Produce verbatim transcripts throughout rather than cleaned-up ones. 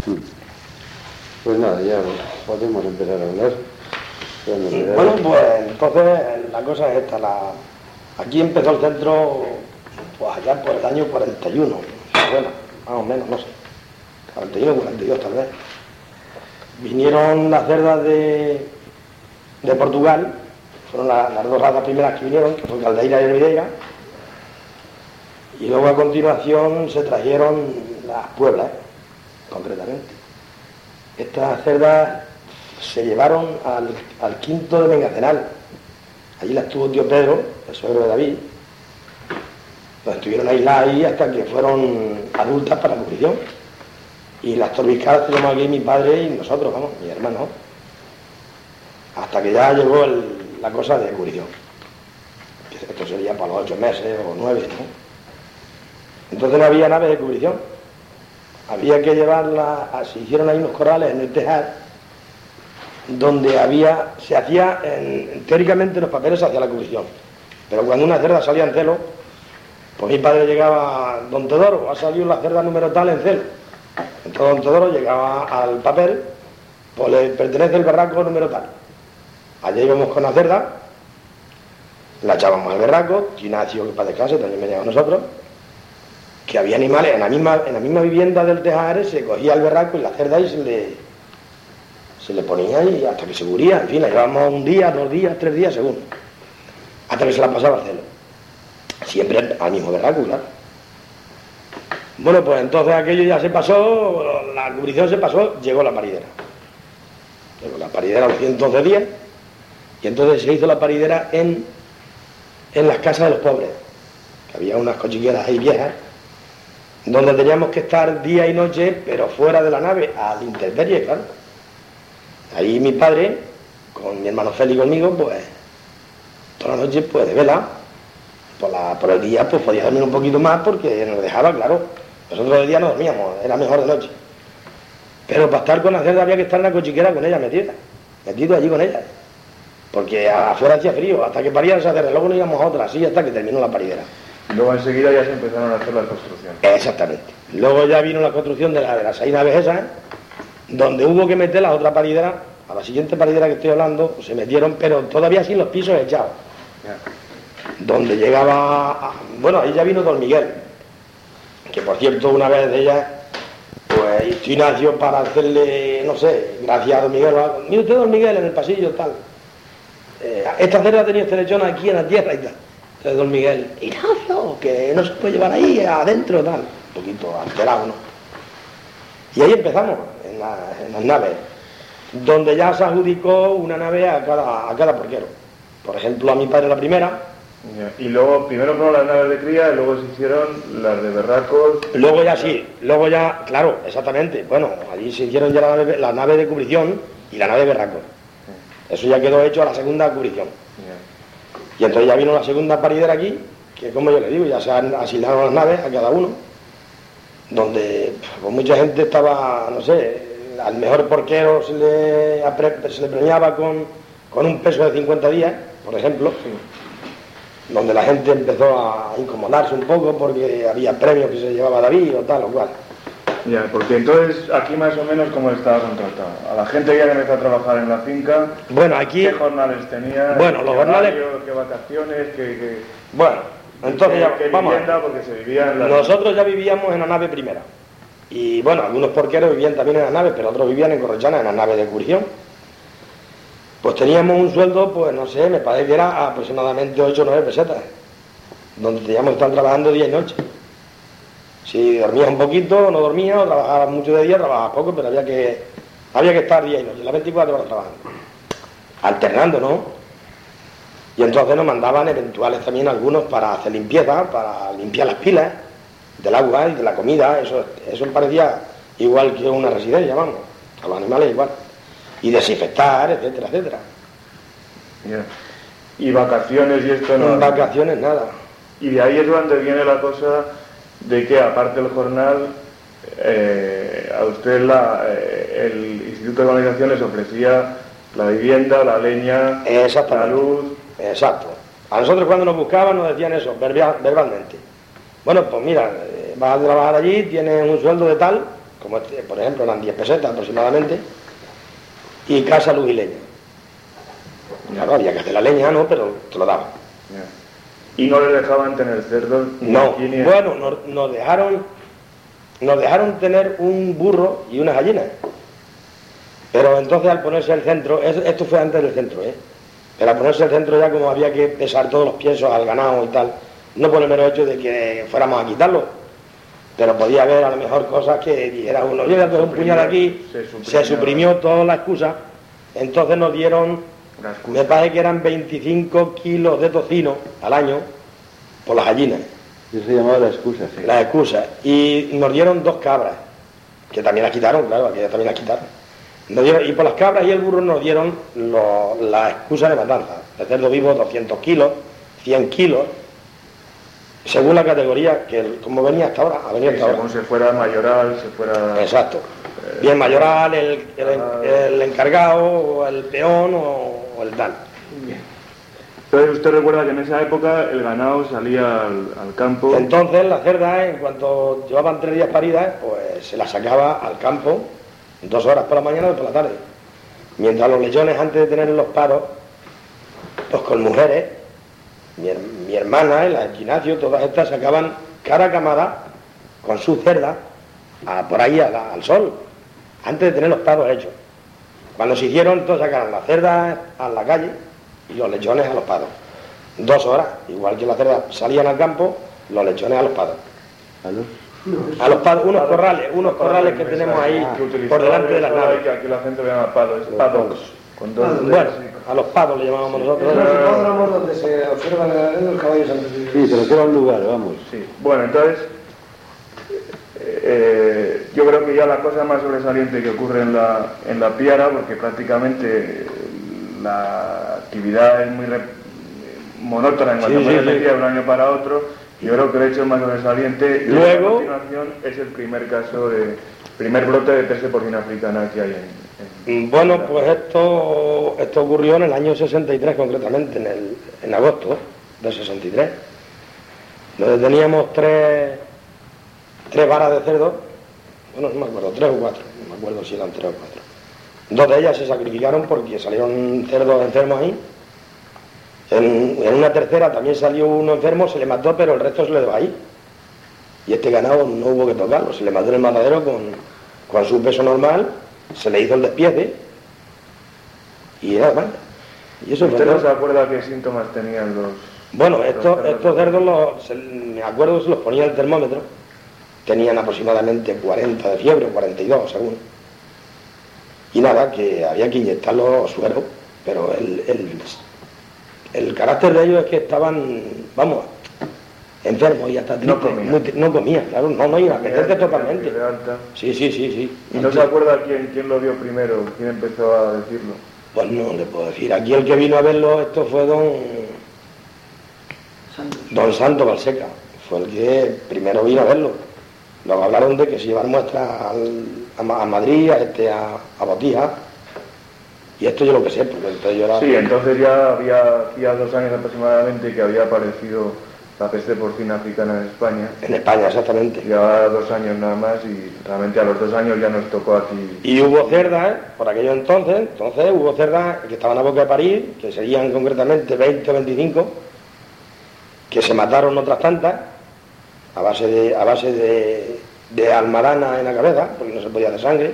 Pues nada, ya podemos empezar a hablar. Bueno, pues entonces la cosa es esta. La... Aquí empezó el centro pues allá por el año cuarenta y uno, bueno, más o menos, no sé, cuarenta y uno, cuarenta y dos tal vez. Vinieron las cerdas de, de Portugal, fueron la, las dos razas primeras que vinieron, que fue Caldeira y Hervideira, y luego a continuación se trajeron las Pueblas, concretamente. Estas cerdas se llevaron al, al quinto de Vengacenal. Allí las tuvo tío Pedro, el suegro de David. Pues estuvieron aisladas ahí hasta que fueron adultas para la cubrición. Y las torbiscadas tenemos aquí mi padre y nosotros, vamos, mi hermano. Hasta que ya llegó el, la cosa de cubrición. Esto sería para los ocho meses o nueve, ¿no? Entonces no había nave de cubrición. Había que llevarla, se hicieron ahí unos corrales en el tejar, donde había, se hacía, en, teóricamente los papeles se hacía la cubrición, pero cuando una cerda salía en celo, pues mi padre llegaba, don Teodoro, ha salido la cerda número tal en celo, entonces don Teodoro llegaba al papel, pues le pertenece el berraco número tal, allá íbamos con la cerda, la echábamos al berraco, Ignacio, que para descanse, también veníamos nosotros, que había animales, en la misma, en la misma vivienda del tejar se cogía el berraco y la cerda y se le... se le ponía y hasta que se cubría, en fin, la llevábamos un día, dos días, tres días, según, hasta que se la pasaba al celo. Siempre al mismo berraco, claro. Bueno, pues entonces aquello ya se pasó, la cubrición se pasó, llegó la paridera. Llegó la paridera a los ciento once días, y entonces se hizo la paridera en, en las casas de los pobres, que había unas cochiqueras ahí viejas, donde teníamos que estar día y noche, pero fuera de la nave, a la intemperie, claro. Ahí mi padre, con mi hermano Félix y conmigo, pues, toda la noche, pues, de vela. Por, la, por el día, pues, podía dormir un poquito más porque nos dejaba, claro. Nosotros de día no dormíamos, era mejor de noche. Pero para estar con la cerda había que estar en la cochiquera con ella metida. Metido allí con ella. Porque afuera hacía frío, hasta que parían esa cerda. Luego nos íbamos a otra, así hasta que terminó la paridera. Y luego enseguida ya se empezaron a hacer las construcciones. Exactamente. Luego ya vino la construcción de, la, de las seis naves esas, ¿eh? Donde hubo que meter la otra paridera, a la siguiente paridera que estoy hablando, pues se metieron, pero todavía sin los pisos echados. Yeah. Donde llegaba, a, bueno, ahí ya vino don Miguel, que por cierto una vez de ella, pues hizo Ignacio para hacerle, no sé, gracias a don Miguel, mire usted don Miguel en el pasillo tal, eh, esta cerda tenía este lechón aquí en la tierra y tal. Entonces don Miguel, Ignacio, que no se puede llevar ahí adentro tal, un poquito alterado, ¿no? Y ahí empezamos, en, la, en las naves, donde ya se adjudicó una nave a cada, a cada porquero. Por ejemplo, a mi padre la primera. Y luego, primero fueron las naves de cría y luego se hicieron las de berracos. Luego ya sí, luego ya, claro, exactamente. Bueno, allí se hicieron ya la nave, la nave de cubrición y la nave de berracos. Eso ya quedó hecho a la segunda cubrición. Y entonces ya vino la segunda paridera aquí, que como yo le digo, ya se han asignado las naves a cada uno, donde pues, mucha gente estaba, no sé, al mejor porquero se le, se le premiaba con, con un peso de cincuenta días, por ejemplo, sí. Donde la gente empezó a incomodarse un poco porque había premios que se llevaba David o tal o cual. Ya, porque entonces aquí más o menos cómo estaba contratado. A la gente que ya empezó a trabajar en la finca, bueno, aquí, ¿qué jornales tenía? Bueno, los ¿Qué jornales... horario, qué vacaciones? Qué, qué... Bueno, entonces ya, ¿Qué vamos vivienda? Porque se vivía en la... Nosotros ya vivíamos en la nave primera. Y bueno, algunos porqueros vivían también en las naves, pero otros vivían en Corrochana, en las naves de cubrición. Pues teníamos un sueldo, pues no sé, me parece que era aproximadamente ocho o nueve pesetas, donde teníamos que estar trabajando día y noche. Si dormías un poquito, no dormías, o trabajabas mucho de día, trabajabas poco, pero había que, había que estar día y noche, las veinticuatro horas trabajando. Alternando, ¿no? Y entonces nos mandaban eventuales también algunos para hacer limpieza, para limpiar las pilas del agua y de la comida, eso, eso me parecía igual que una residencia, vamos, a los animales igual. Y desinfectar, etcétera, etcétera. Yeah. ¿Y vacaciones y esto no? Vacaciones nada. Y de ahí es donde viene la cosa de que aparte del jornal, eh, a usted la, eh, el Instituto de Organización les ofrecía la vivienda, la leña, la luz. Exacto. A nosotros cuando nos buscaban nos decían eso, verbal, verbalmente. Bueno, pues mira, vas a trabajar allí, tienes un sueldo de tal, como este, por ejemplo, eran diez pesetas aproximadamente, y casa, luz y leña. Claro, había que hacer la leña, ¿no? Pero te lo daban. ¿Y no les dejaban tener cerdos? No, bueno, nos, nos dejaron nos dejaron tener un burro y unas gallinas. Pero entonces al ponerse el centro, esto fue antes del centro, ¿eh? Pero al ponerse el centro ya como había que pesar todos los piensos al ganado y tal, no por el mero hecho de que fuéramos a quitarlo, pero podía haber a lo mejor cosas que dijera uno, yo ya tengo un puñal aquí, se suprimió, se suprimió toda la excusa, entonces nos dieron, me parece que eran veinticinco kilos de tocino al año por las gallinas. Eso se llamaba la excusa, sí. La excusa. Y nos dieron dos cabras, que también las quitaron, claro, aquellas también las quitaron. Nos dieron, y por las cabras y el burro nos dieron lo, la excusa de matanza. De cerdo vivo doscientos kilos, cien kilos, según la categoría, que como venía hasta ahora, ha venido sí, hasta según ahora. se fuera mayoral, se fuera... Exacto. Eh, Bien mayoral, el, el, el encargado, o el peón o, o el tal. Bien. Entonces usted recuerda que en esa época el ganado salía al, al campo. Entonces las cerdas, en cuanto llevaban tres días paridas, pues se las sacaba al campo, dos horas por la mañana y por la tarde. Mientras los lechones, antes de tener los paros, pues con mujeres, mi, mi hermana, el Ignacio, todas estas sacaban cara camada con sus cerdas a, por ahí a la, al sol, antes de tener los paros hechos. Cuando se hicieron, entonces sacaron las cerdas a la calle y los lechones a los pados. Dos horas, igual que las cerdas salían al campo, los lechones a los pados. ¿A los? A los pados, unos corrales, unos corrales que tenemos ahí por delante de las naves. Que aquí la gente le llama palos, pados. Con dos bueno, a los pados le llamábamos nosotros. Los hipódromos donde se observan los caballos antes de... Sí, pero que era un lugar, vamos. Sí, bueno, entonces, eh, yo creo que ya la cosa más sobresaliente que ocurre en la, en la Piara, porque prácticamente la actividad es muy monótona en cuanto sí, a sí, repetida sí. de un año para otro. Yo creo que el hecho más sobresaliente y luego, a continuación es el primer caso de primer brote de peste porcina africana que hay en, en bueno, pues esto esto ocurrió en el año sesenta y tres concretamente, en, el, en agosto del sesenta y tres, donde teníamos tres tres varas de cerdo, bueno, no me acuerdo, tres o cuatro, no me acuerdo si eran tres o cuatro. Dos de ellas se sacrificaron porque salieron cerdos enfermos ahí. En, en una tercera también salió uno enfermo, se le mató, pero el resto se le dejó ahí. Y este ganado no hubo que tocarlo, se le mató en el matadero con, con su peso normal, se le hizo el despiece y nada más. Y eso ¿Usted fue no todo. se acuerda qué síntomas tenían los...? Bueno, los estos, cerdos? estos cerdos, los, se, me acuerdo que se los ponía el termómetro, tenían aproximadamente cuarenta de fiebre, cuarenta y dos según. Y nada, que había que inyectarlos suero, pero el... el El carácter de ellos es que estaban, vamos, enfermos y hasta tristes. No comían. Muy, no comían, claro, no, no, y apetentes totalmente. De alta. Sí, sí, sí, sí. ¿Y no se acuerda quién, quién lo vio primero? ¿Quién empezó a decirlo? Pues no le puedo decir. Aquí el que vino a verlo, esto fue don Santos. don Santo Balseca. Fue el que primero vino a verlo. Luego hablaron de que se llevar muestras al, a, Ma- a Madrid, a, este, a, a Botija. Y esto yo lo que sé, porque entonces yo era... Sí, entonces ya había, hacía dos años aproximadamente que había aparecido la peste porcina africana en España. En España, exactamente. Llevaba dos años nada más y realmente a los dos años ya nos tocó aquí. Y hubo cerdas, por aquello entonces, entonces hubo cerdas que estaban a boca de parir, que serían concretamente veinte o veinticinco, que se mataron otras tantas, a base de, a base de, de almadana en la cabeza, porque no se podía de sangre,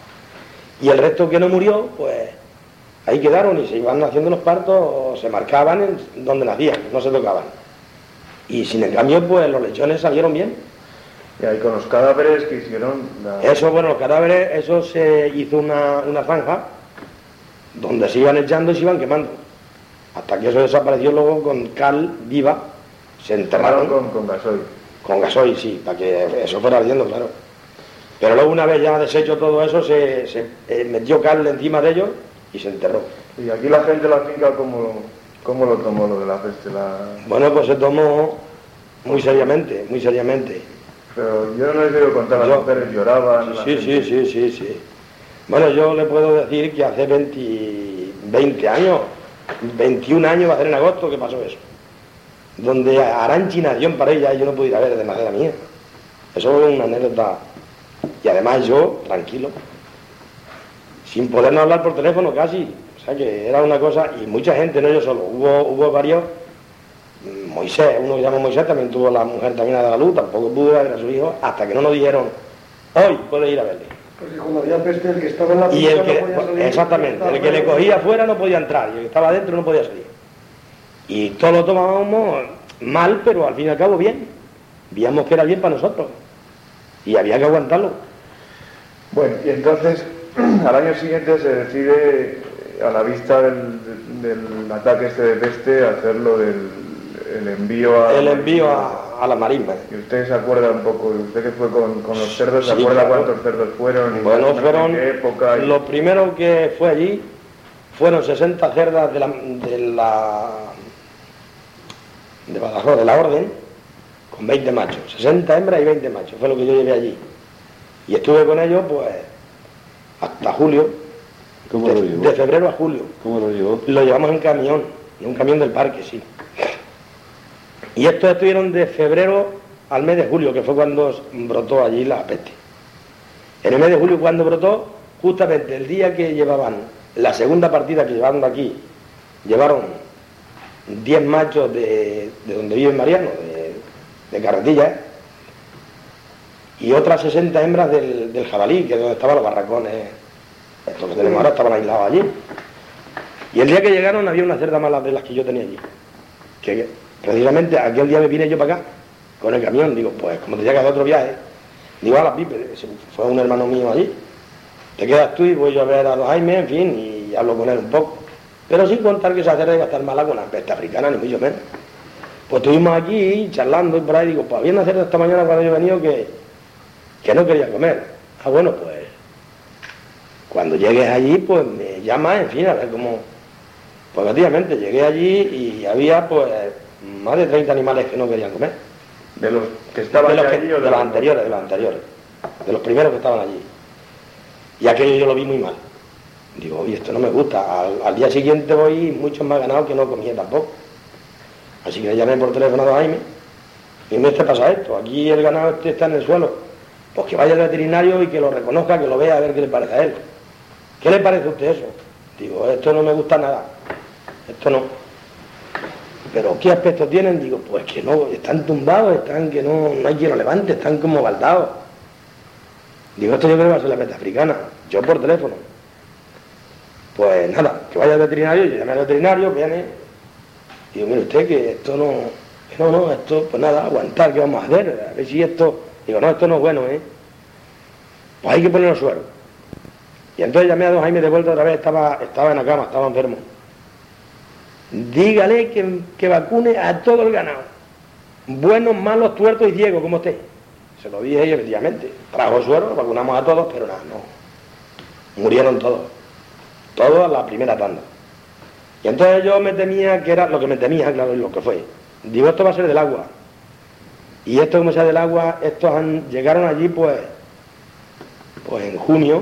y el resto que no murió, pues ahí quedaron y se iban haciendo los partos, se marcaban en donde nacían, no se tocaban. Y sin en cambio, pues los lechones salieron bien. Y ahí con los cadáveres que hicieron... La... Eso, bueno, los cadáveres, eso se hizo una, una zanja donde se iban echando y se iban quemando. Hasta que eso desapareció luego con cal viva, se enterraron. Con, con gasoil. Con gasoil, sí, para que eso fuera ardiendo, claro. Pero luego una vez ya deshecho todo eso, se, se eh, metió cal encima de ellos y se enterró. Y aquí la gente de la finca, ¿cómo, cómo lo tomó lo de la peste? La... Bueno, pues se tomó muy seriamente, muy seriamente. Pero yo no les he oído contar, las Yo- mujeres lloraban. la Sí, sí, gente- sí, sí, sí. Bueno, yo le puedo decir que hace veinte, veinte años, veintiún años va a ser en agosto que pasó eso. Donde Aranchi nació en Parella y yo no pude ir a ver de madera mía. Eso es una anécdota Y además yo, tranquilo, sin podernos hablar por teléfono casi. O sea que era una cosa, y mucha gente, no yo solo, hubo, hubo varios. Moisés, uno que se llama Moisés, también tuvo la mujer también a la luz, tampoco pudo ver a su hijo, hasta que no nos dijeron, hoy puede ir a verle. Porque cuando había peste, el que estaba en la Y el finca que, no podía salir, exactamente, el que le cogía afuera no podía entrar, y el que estaba adentro no podía salir. Y todos lo tomábamos mal, pero al fin y al cabo bien. Veíamos que era bien para nosotros. Y había que aguantarlo. Bueno, y entonces, al año siguiente se decide, a la vista del, del ataque este de peste, hacerlo del el envío a... El envío a, a la marisma. ¿Y usted se acuerda un poco? ¿Usted que fue con, con los cerdos? ¿Se Sí, acuerda claro. cuántos cerdos fueron? Bueno, fueron... ¿En qué época? Lo primero que fue allí fueron sesenta cerdas de la... de la... de Badajoz, de la Orden, con veinte machos. sesenta hembras y veinte machos, fue lo que yo llevé allí. Y estuve con ellos, pues, hasta julio. ¿Cómo de, lo llevó? de febrero a julio. ¿Cómo lo llevó? Lo llevamos en camión, en un camión del parque, sí. Y estos estuvieron de febrero al mes de julio, que fue cuando brotó allí la peste. En el mes de julio, cuando brotó, justamente el día que llevaban la segunda partida que llevaron de aquí, llevaron diez machos de, de donde vive Mariano, de, de Carretilla, y otras sesenta hembras del, del jabalí, que es donde estaban los barracones, estos que tenemos ahora estaban aislados allí. Y el día que llegaron había una cerda más de las que yo tenía allí. Que precisamente aquel día me vine yo para acá, con el camión, digo, pues como tenía que hacer otro viaje, digo, a la pipe, fue un hermano mío allí, te quedas tú y voy yo a ver a los Jaime, en fin, y hablo con él un poco. Pero sin contar que esa cerda iba a estar mala con la peste africana, ni mucho menos. Pues estuvimos aquí charlando y por ahí, digo, pues había una cerda esta mañana cuando yo he venido que, que no quería comer. Ah, bueno, pues cuando llegues allí, pues me llamas, en fin, a ver cómo... Pues efectivamente, llegué allí y había, pues, más de treinta animales que no querían comer. ¿De los que estaban de los, que- allí o de de los anteriores, de los anteriores, de los primeros que estaban allí. Y aquello yo lo vi muy mal. Digo, oye, esto no me gusta. Al, al día siguiente voy muchos más ganados que no comía tampoco. Así que le llamé por teléfono a Jaime y me dice, pasa esto, aquí el ganado este está en el suelo. Pues que vaya al veterinario y que lo reconozca, que lo vea, a ver qué le parece a él. ¿Qué le parece a usted eso? Digo, esto no me gusta nada. Esto no. ¿Pero qué aspecto tienen? Digo, pues que no, están tumbados, están que no, no hay quien lo levante, están como baldados. Digo, esto yo creo que va a ser la peste africana. Yo por teléfono. Pues nada, que vaya al veterinario, yo llamé al veterinario, viene. Digo, mire usted que esto no, que no, no, esto, pues nada, aguantar, ¿qué vamos a hacer? A ver si esto... Digo, no, esto no es bueno, ¿eh? Pues hay que ponerlo suero. Y entonces llamé a don Jaime de vuelta otra vez, estaba, estaba en la cama, estaba enfermo. Dígale que, que vacune a todo el ganado. Buenos, malos, tuertos y ciegos, como usted. Se lo dije y efectivamente. Trajo suero, vacunamos a todos, pero nada, no. Murieron todos. Todos a la primera tanda. Y entonces yo me temía, que era lo que me temía, claro, y lo que fue. Digo, esto va a ser del agua. Y esto, como sea del agua, estos han, llegaron allí, pues, pues en junio,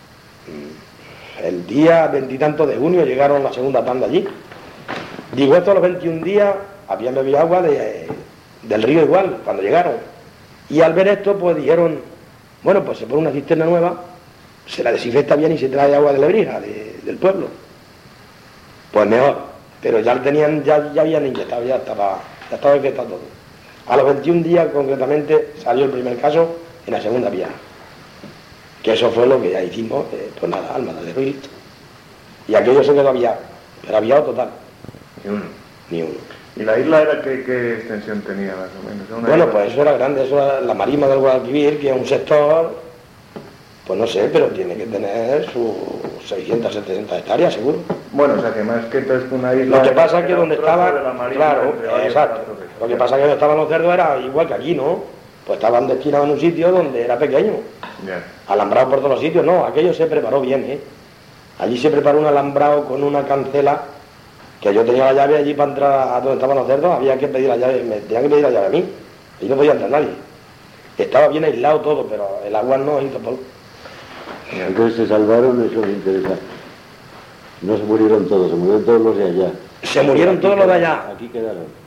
el día veintitantos de junio, llegaron la segunda tanda allí. Digo, esto a los veintiún días, habían bebido agua de, del río igual, cuando llegaron. Y al ver esto, pues dijeron, bueno, pues se pone una cisterna nueva, se la desinfecta bien y se trae agua de Lebrija, de, del pueblo. Pues mejor, pero ya tenían, ya, ya habían inyectado, ya estaba, ya estaba infectado todo. A los veintiún días, concretamente, salió el primer caso en la segunda vía. Que eso fue lo que ya hicimos, eh, pues nada, al matadero y listo. Y aquello se quedó aviado, pero aviado total. Ni uno. Ni uno. ¿Y la isla era qué, qué extensión tenía más o menos? ¿Era una Bueno, isla? pues eso era grande, eso era la marisma del Guadalquivir, que es un sector, pues no sé, pero tiene que tener sus seiscientas, setecientas hectáreas, seguro. Bueno, o sea que más que entonces una isla... Lo que pasa es que era donde un trozo estaba, de la marina claro, entre varios exacto, pedazos de- lo que pasa es que donde estaban los cerdos era igual que aquí, ¿no? Pues estaban destinados en un sitio donde era pequeño, Ya. alambrado por todos los sitios, no, aquello se preparó bien, ¿eh? Allí se preparó un alambrado con una cancela, que yo tenía la llave allí para entrar a donde estaban los cerdos, había que pedir la llave, me tenían que pedir la llave a mí, y no podía entrar nadie. Estaba bien aislado todo, pero el agua no hizo polvo. Entonces se salvaron, eso me interesa. No se murieron todos, se murieron todos los de allá. Se murieron Aquí todos los de quedaron, allá. Aquí quedaron.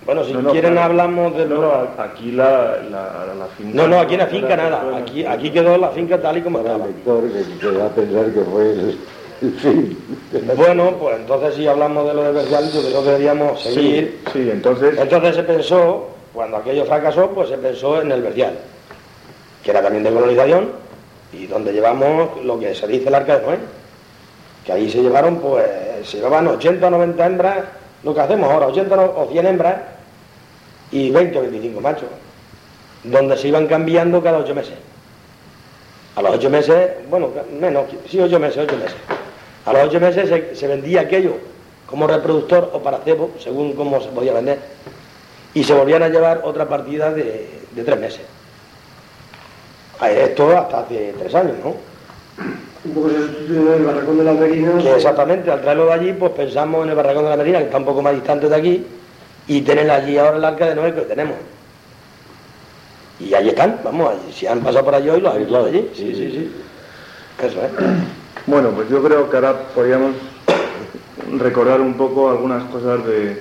Bueno, si No, no, quieren claro. hablamos de... No, no, aquí la, la, la finca... No, no, aquí en la finca era- nada. Aquí, aquí quedó la finca tal y como Para el estaba. lector que se va a pensar que fue el, el fin. Bueno, pues entonces si hablamos de lo de Verdial, yo creo que deberíamos Sí, seguir. sí, entonces... Entonces se pensó, cuando aquello fracasó, pues se pensó en el Verdial, que era también de colonización, y donde llevamos lo que se dice el Arca de Noé, que ahí se llevaron, pues, se llevaban ochenta o noventa hembras, lo que hacemos ahora, ochenta o cien hembras, y veinte o veinticinco machos, donde se iban cambiando cada ocho meses. A los ocho meses, bueno, menos, sí, ocho meses, ocho meses. A los ocho meses se, se vendía aquello como reproductor o para cebo, según cómo se podía vender, y se volvían a llevar otra partida de, de tres meses. A esto hasta hace tres años, ¿no? Un poco se sustituyó el barracón de la Merina. Que exactamente, al traerlo de allí, pues pensamos en el barracón de la Merina, que está un poco más distante de aquí, y tener allí ahora el Arca de Noé que tenemos. Y allí están, vamos, allí, si han pasado por allí hoy, los han visto de allí. Sí, sí, sí. Eso es. Bueno, pues yo creo que ahora podríamos recordar un poco algunas cosas de,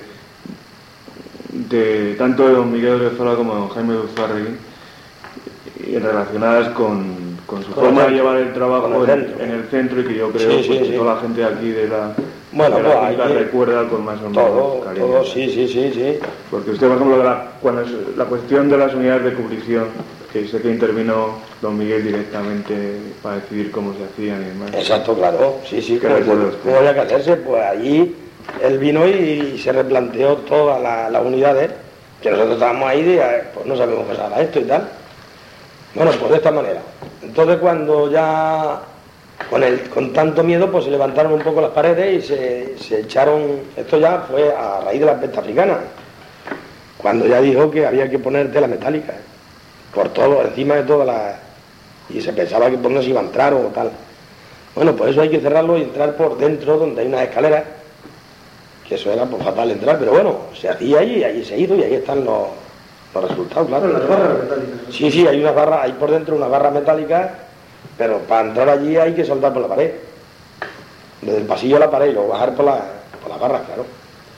de tanto de don Miguel Rezola como de don Jaime Uzarri, y relacionadas con, con su Con forma el de centro. llevar el trabajo Con el en, centro. en el centro, y que yo creo Sí, sí, pues, que sí. toda la gente de aquí de la, Bueno, de la pues, finca allí- recuerda con más o menos Todo, cariño. todo, sí, sí, sí, sí. Porque usted, por ejemplo, la, cuando es la cuestión de las unidades de cubrición, que sé que intervino don Miguel directamente para decidir cómo se hacían y demás. Exacto, claro, sí, sí, ¿Qué como, recuerdo usted? como había que hacerse, pues allí él vino y se replanteó todas la- las unidades, que nosotros estábamos ahí de, eh, pues no sabemos qué será esto y tal. Bueno, pues de esta manera. Entonces cuando ya, con, el, con tanto miedo, pues se levantaron un poco las paredes y se, se echaron, esto ya fue a raíz de la peste africana, cuando ya dijo que había que poner tela metálica, por todo, encima de todas las... y se pensaba que por no se iba a entrar o tal. Bueno, pues eso hay que cerrarlo y entrar por dentro, donde hay unas escaleras, que eso era pues, fatal entrar, pero bueno, se hacía allí, y allí se hizo y ahí están los, los resultados, claro. Las barras metálicas. Sí, sí, hay unas barras, hay por dentro unas barras metálicas, pero para entrar allí hay que saltar por la pared. Desde el pasillo a la pared y luego bajar por, la, por las barras, claro.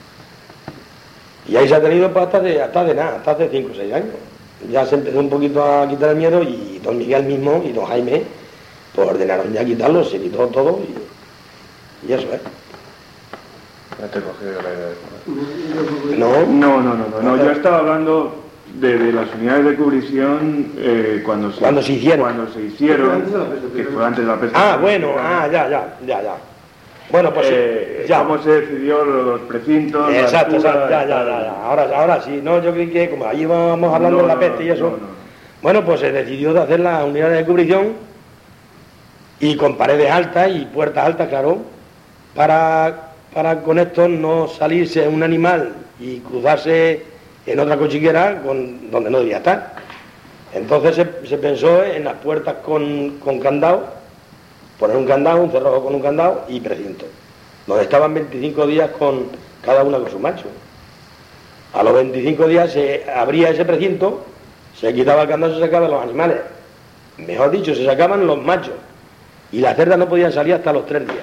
Y ahí se ha tenido pues, hasta, de, hasta de nada, hasta hace cinco o seis años. Ya se empezó un poquito a quitar el miedo y don Miguel mismo y don Jaime pues ordenaron ya quitarlo, se quitó todo y, y eso es. Ya te he cogido la idea. No, No, no, no, no, no, yo estaba hablando de, de las unidades de cubrición eh, cuando, se, Cuando se hicieron. Cuando se hicieron, Fue antes de la peste, que pero- fue antes de la peste. ah, bueno, ah, ya, ya, ya, ya. Bueno, pues sí, Eh, ya. ¿Cómo se decidió los precintos? la Exacto, altura, exacto, ya, ya, tal? ya, ya. Ahora, ahora sí, no, yo creí que como allí íbamos hablando No, de la no, peste y eso, no, no. bueno, pues se decidió de hacer las unidades de cubrición y con paredes altas y puertas altas, claro, para, para con esto no salirse un animal y cruzarse en otra cochiquera con, donde no debía estar. Entonces se, se pensó en las puertas con, con candado, poner un candado, un cerrojo con un candado y precinto, donde estaban veinticinco días con cada una con su macho. A los veinticinco días se abría ese precinto, se quitaba el candado y se sacaban los animales. Mejor dicho, se sacaban los machos. Y las cerdas no podían salir hasta los tres días.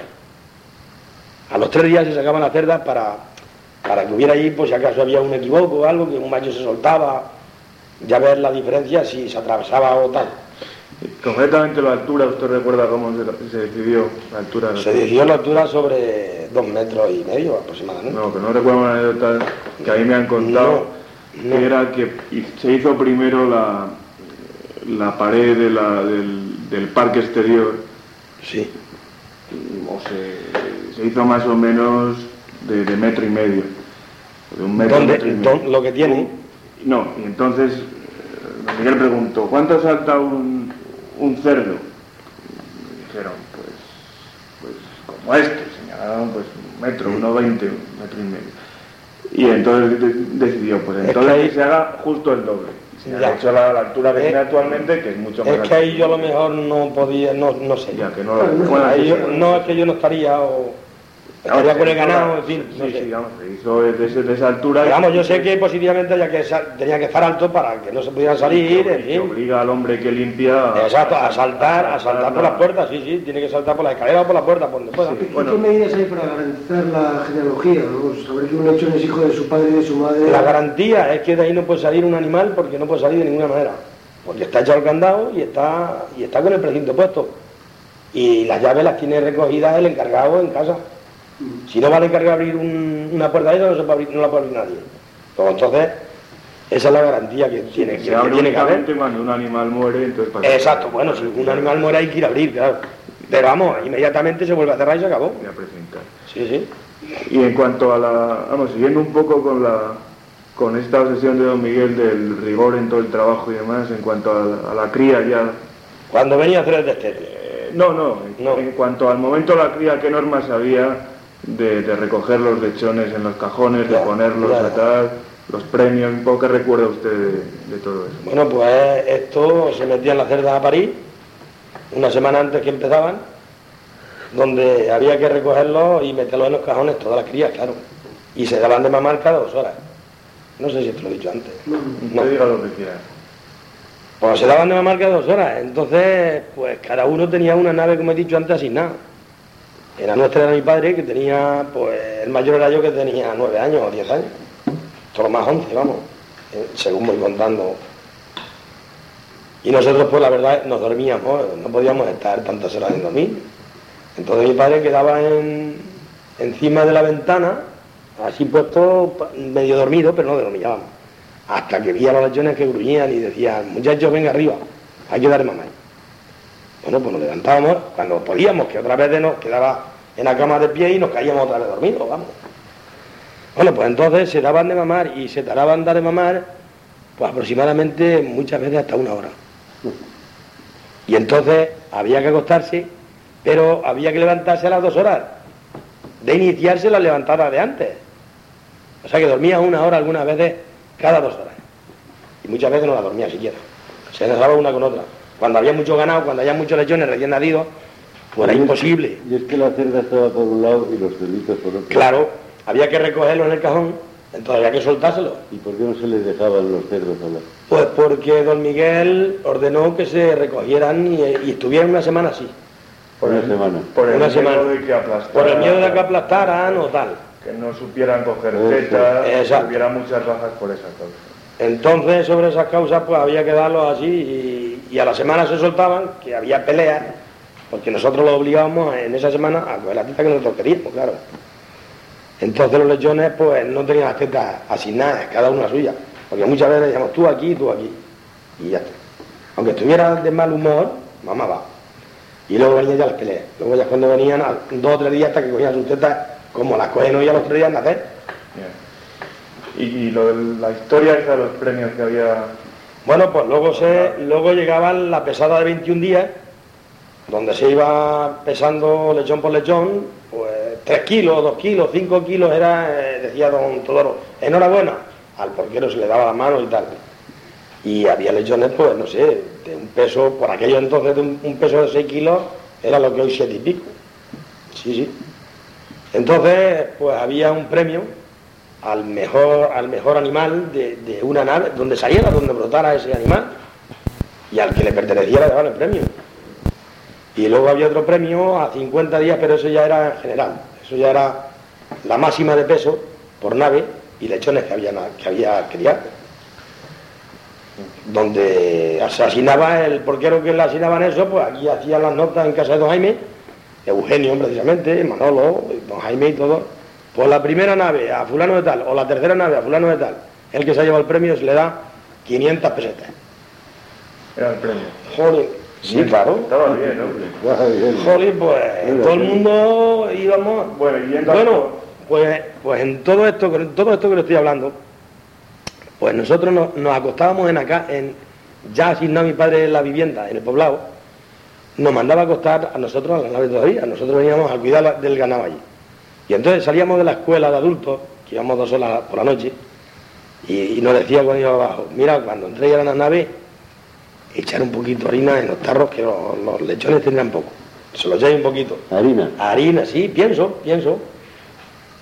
A los tres días se sacaban las cerdas para, para que hubiera allí, pues si acaso había un equivoco o algo, que un macho se soltaba, ya ver la diferencia si se atravesaba o tal. Concretamente la altura, ¿usted recuerda cómo se, se decidió la altura? Se decidió la altura sobre dos metros y medio aproximadamente. No, que no recuerdo una anécdota que a mí me han contado, No, no. que era que y- se hizo primero la, la pared de la- del, del parque exterior, Sí. o se, se hizo más o menos de, de metro y medio, de un metro, ¿Dónde? metro y medio. ¿Dó- lo que tiene? No, y entonces eh, don Miguel preguntó, ¿cuánto salta un, un cerdo? Y dijeron, pues, pues como este, señalaron pues un metro, uno veinte, un metro y medio. Y entonces de- decidió, pues Es entonces que que, ahí- se haga justo el doble. Se Ya. ha hecho la, la altura que Eh, tiene actualmente, que es mucho más Es que ahí yo a lo mejor no podía, no, no sé. Ya, que no lo... Ahí yo- no es que yo no estaría o... estaría con el ganado, en fin, no Sí, sé. sí, vamos, se hizo desde, desde esa altura. Pero vamos, yo sé que positivamente había que sal- tenía que estar alto para que no se pudieran salir, que, en que fin. obliga al hombre que limpia Exacto, a saltar, a saltar por las puertas, sí, sí, tiene que saltar por la escalera o por la puerta, por donde pueda. Sí. ¿Y Bueno. qué medidas hay para garantizar la genealogía? ¿No? Saber que un lechón es hijo de su padre y de su madre. La garantía es que de ahí no puede salir un animal porque no puede salir de ninguna manera. Porque está echado el candado y está, y está con el precinto puesto. Y las llaves las tiene recogidas el encargado en casa. Si no va el encargado a abrir un- una puerta de esa, no, se puede abrir, no la puede abrir nadie. Pues entonces, esa es la garantía que tiene, que, se que abre tiene que haber. únicamente cuando un animal muere, entonces para Exacto, bueno, si un animal muere hay que ir a abrir, claro. Pero vamos, inmediatamente se vuelve a cerrar y se acabó. y a precintar. Sí, sí. Y en cuanto a la, vamos, siguiendo un poco con la con esta obsesión de don Miguel del rigor en todo el trabajo y demás, en cuanto a la, a la cría ya, Cuando venía a hacer el destete. eh, no, no, en, No. en cuanto al momento de la cría, ¿qué normas había de, de recoger los lechones en los cajones, de Ya, ponerlos ya. a tal, los premios, un poco que recuerda usted de, de todo eso? Bueno, pues esto se metía en la cerda a París, una semana antes que empezaban, donde había que recogerlos y meterlos en los cajones, todas las crías, claro. Y se daban de mamar cada dos horas. No sé si esto lo he dicho antes. Usted No. diga lo que quiera. Pues se daban de mamar cada dos horas. Entonces, pues cada uno tenía una nave, como he dicho antes, asignada. En la nuestra era mi padre, que tenía, pues el mayor era yo, que tenía nueve años o diez años. Todo lo más once, vamos, eh, según voy contando. Y nosotros, pues la verdad, nos dormíamos, no podíamos estar tantas horas en dormir. Entonces mi padre quedaba en, encima de la ventana, así puesto, pa- medio dormido, pero no dormíamos. Hasta que vi a los lechones que gruñían y decían, muchachos, venga arriba, hay que dar mamá. Bueno, pues nos levantábamos cuando podíamos, que otra vez nos quedaba en la cama de pie y nos caíamos otra vez dormidos, vamos. Bueno, pues entonces se daban de mamar y se tardaban dar de mamar, pues aproximadamente muchas veces hasta una hora. Y entonces había que acostarse, pero había que levantarse a las dos horas, de iniciarse la levantada de antes. O sea que dormía una hora algunas veces cada dos horas. Y muchas veces no la dormía siquiera. Se dejaba una con otra. Cuando había mucho ganado, cuando había muchos lechones recién nacidos, pues era imposible. Y es que la cerda estaba por un lado y los cerditos por otro. Claro, había que recogerlos en el cajón, entonces había que soltárselos. ¿Y por qué no se les dejaban los cerdos a la... Pues porque don Miguel ordenó que se recogieran y, y estuvieran una semana así. Por Una el, semana. Por el Una miedo semana. de que aplastaran. Por el miedo de que aplastaran o tal. Que no supieran coger Eso. tetas, Exacto. hubiera muchas bajas por esa causa. Entonces, sobre esas causas, pues había que darlos así y, y a la semana se soltaban, que había peleas, porque nosotros los obligábamos en esa semana a coger la teta que nosotros queríamos, claro. Entonces los lechones, pues no tenían las tetas asignadas, cada una suya, porque muchas veces decíamos tú aquí, tú aquí, y ya está. Aunque estuviera de mal humor, mamá va. Y luego venían ya las peleas. Luego ya cuando venían, a dos o tres días hasta que cogían sus tetas, como las cogen hoy a los tres días nacer. Bien. Y, y lo de la historia esa de los premios que había... Bueno, pues luego se, luego llegaba la pesada de veintiún días, donde se iba pesando lechón por lechón, pues tres kilos, dos kilos, cinco kilos, era, eh, decía don Todoro, enhorabuena, al porquero se le daba la mano y tal. Y había lechones, pues no sé, de un peso, por aquello entonces de un, un peso de seis kilos, era lo que hoy siete y pico. Sí, sí. Entonces, pues había un premio al mejor, al mejor animal de, de una nave, donde saliera, donde brotara ese animal, y al que le perteneciera le daban el premio. Y luego había otro premio a cincuenta días, pero eso ya era en general, eso ya era la máxima de peso por nave y lechones que había, que había criado. Donde se asignaba el porquero que le asignaban eso, pues aquí hacían las notas en casa de don Jaime, Eugenio precisamente, Manolo, don Jaime y todo. Pues la primera nave a fulano de tal, o la tercera nave a fulano de tal, el que se ha llevado el premio se le da quinientas pesetas. Era el premio. Joder, sí, claro. Estaba bien, hombre. Baja bien. Joder, pues todo el mundo íbamos. Bueno, y yendo a- Bueno, pues, pues en todo esto, en todo esto que le estoy hablando, pues nosotros nos, nos acostábamos en acá, en, ya asignado mi padre en la vivienda, en el poblado, nos mandaba a acostar a nosotros a la nave todavía, nosotros veníamos a cuidar la- del ganado allí. Y entonces salíamos de la escuela de adultos, que íbamos dos horas por la noche, y, y nos decía cuando iba abajo, mira, cuando entréis a la nave, echar un poquito de harina en los tarros, que los, los lechones tendrán poco. Se los echáis un poquito. Harina. Harina, sí, pienso, pienso.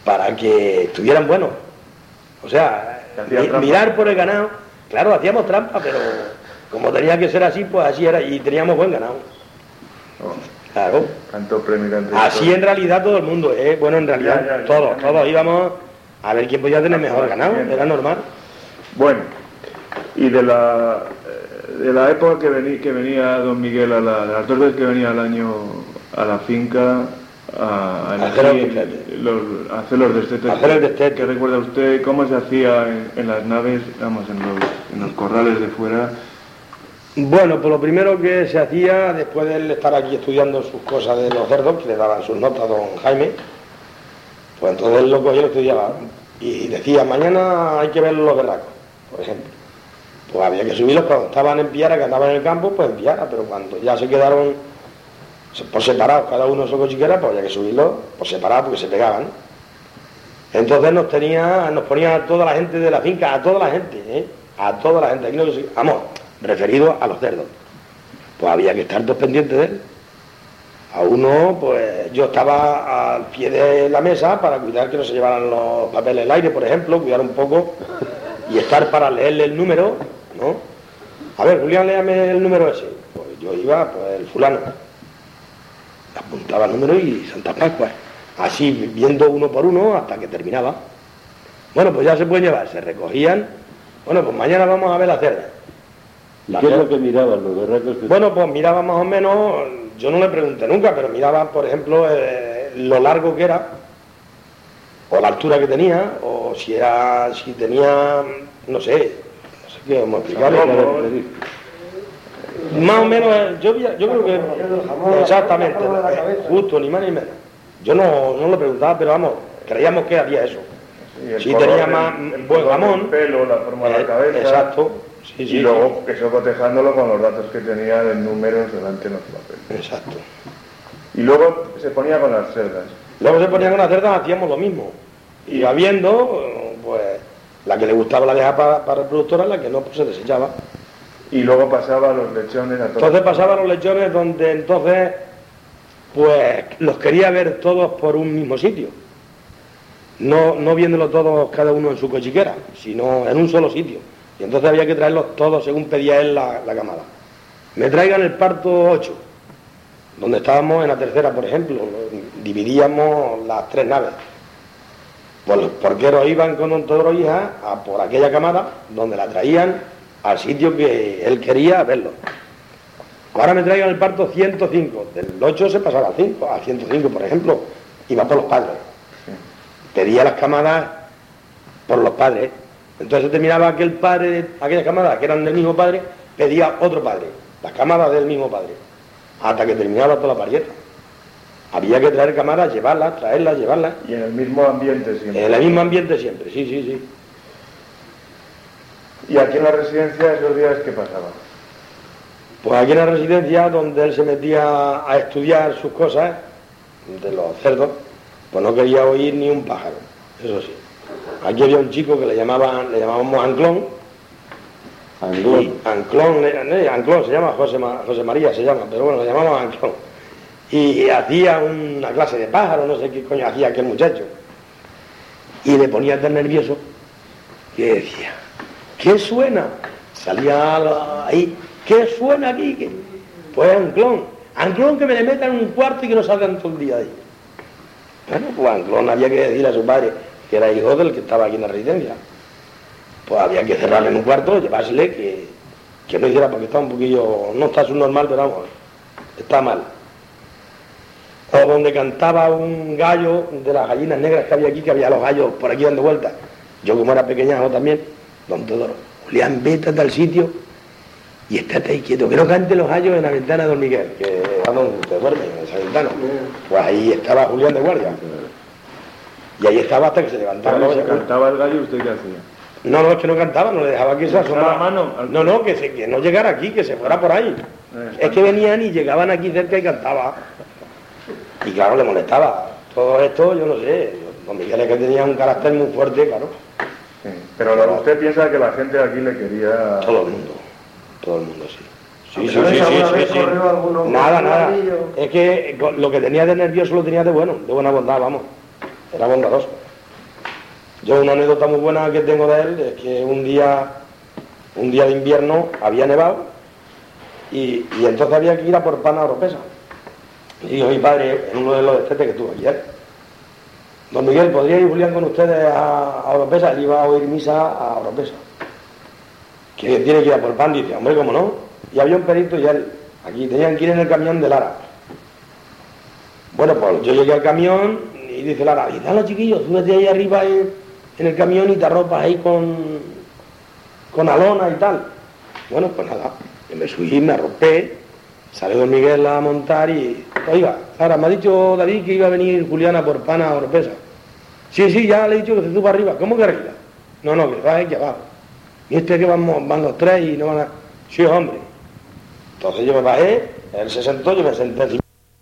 para que estuvieran buenos. O sea, mi, mirar por el ganado, claro, hacíamos trampa, pero como tenía que ser así, pues así era, y teníamos buen ganado. Oh, claro. Tanto premio. Así en realidad todo el mundo, ¿eh? Bueno, en realidad ya, ya, ya, todos, ya, todos íbamos a ver quién podía tener mejor ganado, era normal. Bueno, y de la de la época que, vení, que venía don Miguel, a la, de las dos veces que venía al año a la finca, a, a, hacer, los, los, a hacer los destetes, hacer el destete. ¿Qué recuerda usted? ¿Cómo se hacía en, en las naves, vamos, en los, en los corrales de fuera? Bueno, pues lo primero que se hacía, después de él estar aquí estudiando sus cosas de los cerdos, que le daban sus notas a don Jaime, pues entonces él lo cogía y lo estudiaba. Y decía, mañana hay que ver los berracos, por ejemplo. Pues había que subirlos cuando estaban en Piara, que andaban en el campo, pues en Piara, pero cuando ya se quedaron por separados, cada uno su cochiquera, pues había que subirlos por separado porque se pegaban. Entonces nos tenía, nos ponía a toda la gente de la finca, a toda la gente, ¿eh? A toda la gente, aquí no se... vamos, referido a los cerdos. Pues había que estar todos pendientes de él. A uno, pues yo estaba al pie de la mesa para cuidar que no se llevaran los papeles al aire, por ejemplo, cuidar un poco y estar para leerle el número, ¿no? A ver, Julián, léame el número ese. Pues yo iba, pues el fulano. Apuntaba el número y Santa Pascua. Así, viendo uno por uno hasta que terminaba. Bueno, pues ya se pueden llevar, se recogían. Bueno, pues mañana vamos a ver la cerda. ¿Y qué es lo que miraban los berracos? Que... Bueno, pues miraba más o menos, yo no le pregunté nunca, pero miraba, por ejemplo, eh, lo largo que era, o la altura que tenía, o si era, si tenía, no sé, no sé qué vamos a explicarle. Más o menos, yo, yo creo que exactamente, justo, ni más ni menos. Yo no, no le preguntaba, pero vamos, creíamos que había eso. Sí, si tenía más el, el buen jamón. El pelo, la forma de eh, la cabeza. Exacto. Sí, y sí, luego sí. eso cotejándolo con los datos que tenía del número delante de los papeles. Exacto. Y luego se ponía con las cerdas. Luego se ponía con las cerdas, hacíamos lo mismo. Iba viendo, pues, la que le gustaba la dejaba para, para reproductora, la que no, pues se desechaba. Y luego pasaba a los lechones a todos. Entonces pasaba a los lechones donde entonces, pues, los quería ver todos por un mismo sitio. No, no viéndolo todos cada uno en su cochiquera, sino en un solo sitio. Y entonces había que traerlos todos según pedía él la, la camada. Me traigan el parto ocho, donde estábamos en la tercera, por ejemplo, dividíamos las tres naves. Pues los porqueros iban con un toro hija a por aquella camada, donde la traían al sitio que él quería verlo. Ahora me traigan el parto ciento cinco, del ocho se pasaba al cinco, a ciento cinco, por ejemplo, iba por los padres. Pedía las camadas por los padres. Entonces terminaba aquel padre, aquellas camadas que eran del mismo padre, pedía otro padre, las camadas del mismo padre, hasta que terminaba toda la parieta. Había que traer camadas, llevarlas, traerlas, llevarlas. Y en el mismo ambiente siempre. En el mismo ambiente siempre, sí, sí, sí. ¿Y aquí en la residencia esos días qué pasaba? Pues aquí en la residencia, donde él se metía a estudiar sus cosas, de los cerdos, pues no quería oír ni un pájaro, eso sí. Aquí había un chico que le llamaban, le llamábamos Anclón. Anclón. Anclón, eh, Anclón se llama, José, José María se llama, pero bueno, le llamábamos Anclón. Y hacía una clase de pájaro, no sé qué coño hacía aquel muchacho. Y le ponía tan nervioso que decía, ¿qué suena? Salía ahí, ¿qué suena aquí? ¿Qué? Pues Anclón, Anclón que me le metan en un cuarto y que no salgan todo el día de ahí. Bueno, pues Anclón había que decirle a su padre, que era hijo del que estaba aquí en la residencia, pues había que cerrarle en un cuarto, llevársele que, que no hiciera, porque estaba un poquillo, no está subnormal, pero vamos, está mal. O donde cantaba un gallo de las gallinas negras que había aquí, que había los gallos por aquí dando vueltas. Yo como era pequeñajo también, don Teodoro, Julián, vete hasta el sitio y estate ahí quieto, que no canten los gallos en la ventana de don Miguel, que es donde te duermen, en esa ventana. Pues ahí estaba Julián de guardia. Y ahí estaba hasta que se levantaba. ¿Y si cantaba el gallo, usted qué hacía? No, no, es que no cantaba, no le dejaba que se asomara. Mano? No, no, que, se, que no llegara aquí, que se fuera por ahí. Es que venían y llegaban aquí cerca y cantaba. Y claro, le molestaba. Todo esto, yo no sé, don Miguel es que tenía un carácter muy fuerte, claro. Sí, pero lo, usted piensa que la gente aquí le quería... Todo el mundo, todo el mundo, sí. Sí, sí, sí, sí, sí, sí. Nada, nada. Es que lo que tenía de nervioso lo tenía de bueno, de buena bondad, vamos. Era bondadoso. Yo una anécdota muy buena que tengo de él es que un día, un día de invierno había nevado y, y entonces había que ir a por pan a Oropesa. Y dijo mi padre, en uno de los destetes que tuvo ayer, don Miguel, ¿podría ir Julián con ustedes a, a Oropesa? Él iba a oír misa a Oropesa. Que tiene que ir a por pan, dice, hombre, ¿cómo no? Y había un perito y él, aquí tenían que ir en el camión de Lara. Bueno, pues yo llegué al camión y dice Lara, y dale chiquillos, súbete ahí arriba en, en el camión y te arropas ahí con, con alona y tal. Bueno, pues nada, yo me subí, me arropé, salió don Miguel a montar y, oiga, ahora me ha dicho David que iba a venir Juliana por pan a Oropesa. Sí, sí, ya le he dicho que se suba arriba. ¿Cómo que arriba? No, no, que va aquí abajo. Y este que vamos, van los tres y no van a... Sí, hombre. Entonces yo me bajé, él se sentó, yo me senté.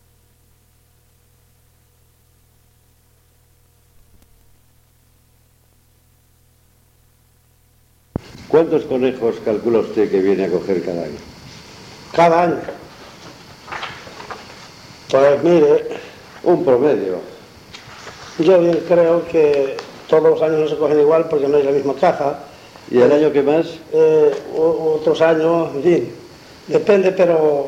¿Cuántos conejos calcula usted que viene a coger cada año? Cada año. Pues mire, Un promedio. yo bien creo que todos los años no se cogen igual porque no hay la misma caza. ¿Y el año que más? Eh, o- otros años, en fin, depende, pero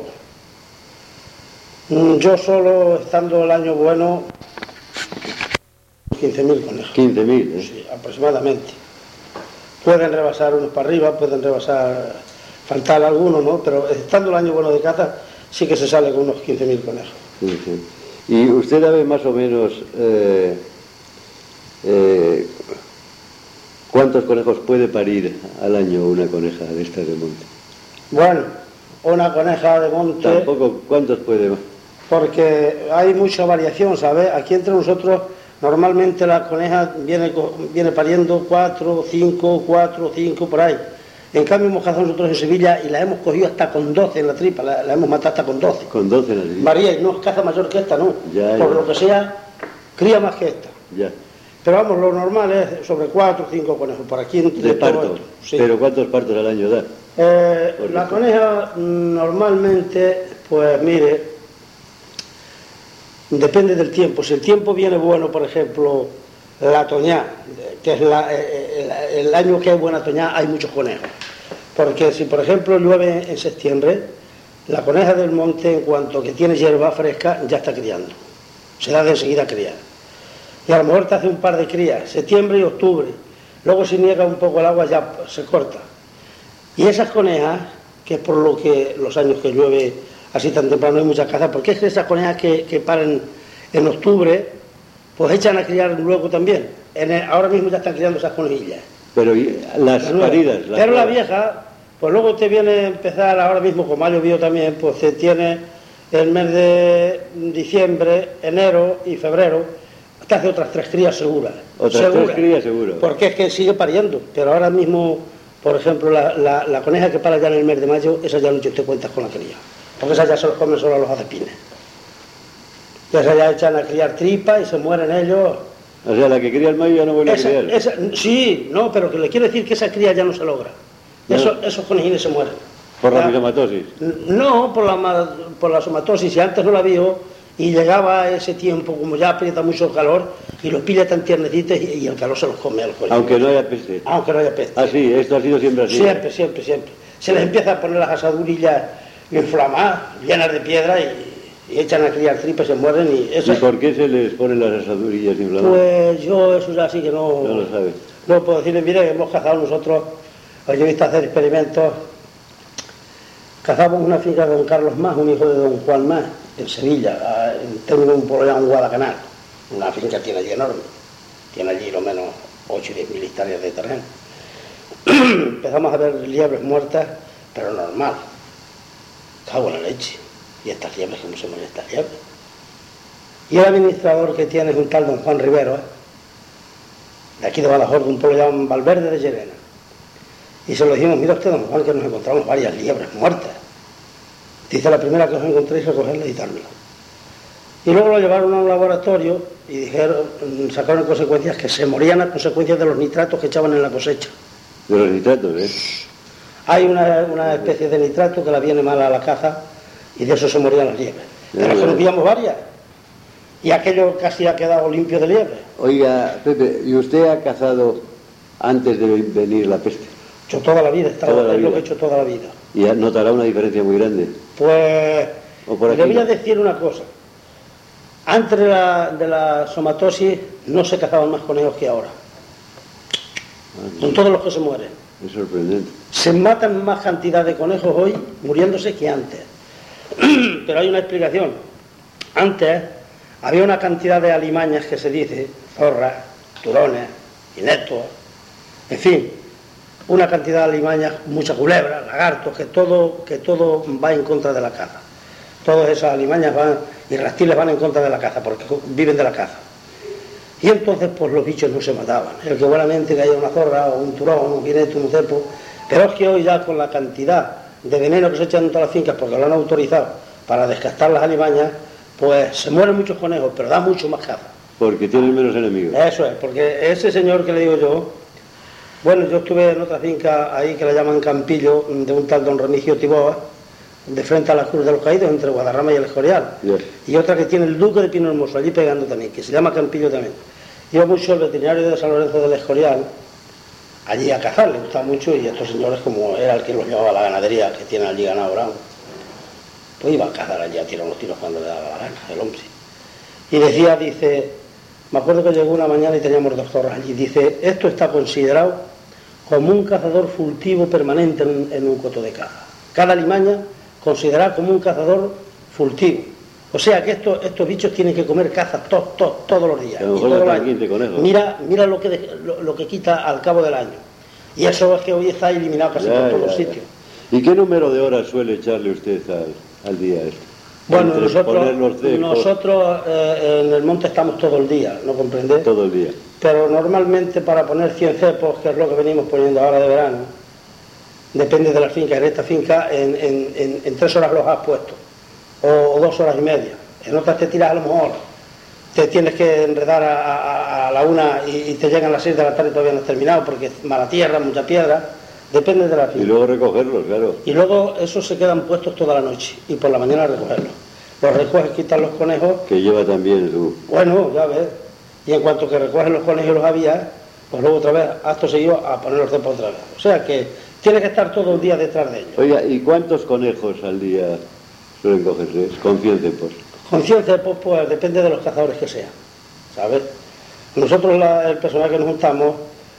mm, yo solo, estando el año bueno, quince mil conejos, quince mil, ¿eh? sí, aproximadamente. Pueden rebasar unos para arriba, pueden rebasar, faltar algunos, ¿no? Pero estando el año bueno de caza, sí que se sale con unos quince mil conejos. Sí, sí. ¿Y usted sabe más o menos eh, eh, cuántos conejos puede parir al año una coneja de estas de monte? Bueno, una coneja de monte... Tampoco, ¿cuántos puede? Porque hay mucha variación, ¿sabes? Aquí entre nosotros normalmente la coneja viene, co- viene pariendo cuatro, cinco, cuatro, cinco, por ahí. En cambio hemos cazado nosotros en Sevilla y la hemos cogido hasta con doce en la tripa, la, la hemos matado hasta con doce. Con doce en la trilla. Varía, y no es caza mayor que esta, no. Ya, Por ya. lo que sea, cría más que esta. Ya. Pero vamos, lo normal es sobre cuatro o cinco conejos, por aquí entre De todo parto. esto, sí. Pero ¿cuántos partos al año da? Eh, Por la ejemplo. coneja mm, normalmente, pues mire, depende del tiempo. Si el tiempo viene bueno, por ejemplo, la toñá, que es la- eh, el, el año que es buena toñá, hay muchos conejos. Porque si, por ejemplo, llueve en septiembre, la coneja del monte, en cuanto que tiene hierba fresca, ya está criando. Se da de enseguida a criar. Y a lo mejor te hace un par de crías, septiembre y octubre. Luego si niega un poco el agua ya se corta. Y esas conejas, que es por lo que los años que llueve así tan temprano hay muchas cazas, porque es que esas conejas que, que paran en octubre, pues echan a criar luego también. En el- ahora mismo ya están criando esas conejillas. Pero ¿y las Las nuevas. paridas? las Pero la nuevas? vieja, pues luego te viene a empezar, ahora mismo como ha llovido también, pues te tiene el mes de diciembre, enero y febrero, te hace otras tres crías seguras. Otras seguras. tres crías seguro. Porque es que sigue pariendo, pero ahora mismo, por ejemplo, la, la- la coneja que para ya en el mes de mayo, esa ya no te cuentas con la cría, porque esa ya se los comen solo a los acepines. Y esa ya echan a criar tripa y se mueren ellos. O sea, la que cría el mayo ya no vuelve Esa- a criar. esa- sí, no, pero que le quiero decir que esa cría ya no se logra. Ya. Eso- esos conejines se mueren. Por la Ya. misomatosis. No, por la, ma- por la somatosis, si antes no la vio y llegaba ese tiempo, como ya aprieta mucho el calor, y los pilla tan tiernecitos y, y el calor se los come a los conejos. Aunque no haya peste. Aunque no haya peste. Ah, sí, esto ha sido siempre así. Siempre, siempre, siempre. Se les empieza a poner las asadurillas inflamadas, llenas de piedra y, y echan a criar tripas, se mueren y eso. ¿Y por qué se les ponen las asadurillas inflamadas? Pues yo eso ya sí que no, No lo sabe. no puedo decirle, mire, hemos cazado nosotros, yo he visto hacer experimentos, cazamos una finca de don Carlos Más, un hijo de don Juan Más, en Sevilla, a- en término de un pueblo llamado Guadalcanal, una finca tiene allí enorme, tiene allí lo menos ocho o diez mil hectáreas de terreno. Empezamos a ver liebres muertas, pero normal, cago en la leche, y estas liebres, ¿cómo se mueren estas liebres? Y el administrador que tiene es un tal don Juan Rivero, ¿eh? de aquí de Badajoz, de un pueblo llamado Valverde de Llerena. Y se lo dijimos, mira usted, don Juan, que nos encontramos varias liebres muertas. Dice, la primera que os encontréis, recogerla y dármela. Y luego lo llevaron a un laboratorio y dijeron, sacaron consecuencias que se morían a consecuencias de los nitratos que echaban en la cosecha. De los nitratos, ¿eh? Hay una, una especie de nitrato que la viene mal a la caza y de eso se morían las liebres. Pero es que nos pillamos varias. y aquello casi ha quedado limpio de liebre. Oiga, Pepe, ¿y usted ha cazado antes de venir la peste? Yo toda la vida, he estado, Toda la es lo vida. que he hecho toda la vida. ¿Y notará una diferencia muy grande? Pues ¿O por aquí le voy a no? decir una cosa. Antes de la, de la somatosis no se cazaban más conejos que ahora. Ah, Son todos los que se mueren. es sorprendente. Se matan más cantidad de conejos hoy muriéndose que antes. Pero hay una explicación. Antes había una cantidad de alimañas que se dice, zorras, turones, inetos, en fin, una cantidad de alimañas, muchas culebras, lagartos, que todo, que todo va en contra de la caza. Todas esas alimañas van, y reptiles van en contra de la caza, porque viven de la caza. Y entonces pues los bichos no se mataban. El que buenamente que haya una zorra o un turón, un guineto, un cepo, pero es que hoy ya con la cantidad de veneno que se echan en todas las fincas, porque lo han autorizado para descastar las alimañas, pues se mueren muchos conejos, pero da mucho más caza. Porque tienen menos enemigos. Eso es, porque ese señor que le digo yo, bueno, yo estuve en otra finca ahí que la llaman Campillo, de un tal don Remigio Tiboa, de frente a la Cruz de los Caídos, entre Guadarrama y el Escorial. Ya. Y otra que tiene el Duque de Pino Hermoso, allí pegando también, que se llama Campillo también. Iba mucho el veterinario de San Lorenzo del Escorial, allí a cazar, le gustaba mucho, y estos señores, como era el que los llevaba a la ganadería, que tiene allí ganado bravo, pues iba a cazar allí a tirar unos tiros cuando le daba la gana, el hombre. Y decía, dice, me acuerdo que llegó una mañana y teníamos dos zorras allí, dice, esto está considerado como un cazador furtivo permanente en, en un coto de caza. Cada alimaña considerada como un cazador furtivo. O sea que estos, estos bichos tienen que comer caza to, to, todos los días. A lo y mejor todo el le año. dan quince conejos. Mira, mira lo, que de- lo, lo que quita al cabo del año. Y eso es que hoy está eliminado casi Ya, por todos ya, los ya. sitios. ¿Y qué número de horas suele echarle usted al, al día esto? Bueno, Entre poner nosotros, los cejos, nosotros eh, en el monte estamos todo el día, ¿no comprende? todo el día. Pero normalmente para poner cien cepos, que es lo que venimos poniendo ahora de verano, depende de la finca. En esta finca en, en, en, en tres horas los has puesto, o, o dos horas y media. En otras te tiras a lo mejor, te tienes que enredar a, a, a la una y, y te llegan las seis de la tarde y todavía no has terminado, porque es mala tierra, mucha piedra, depende de la finca. Y luego recogerlos, claro. Y luego esos se quedan puestos toda la noche y por la mañana recogerlos. Los recoges, quitas los conejos, Que lleva también su... bueno, ya ves. Y en cuanto que recoges los conejos y los avías, pues luego otra vez, acto seguido, a poner los cepos otra vez. O sea que tienes que estar todo el día detrás de ellos. Oiga, ¿y cuántos conejos al día suelen cogerse? Con cien cepos. Con cien cepos, pues depende de los cazadores que sean, ¿sabes? Nosotros, la- el personal que nos juntamos,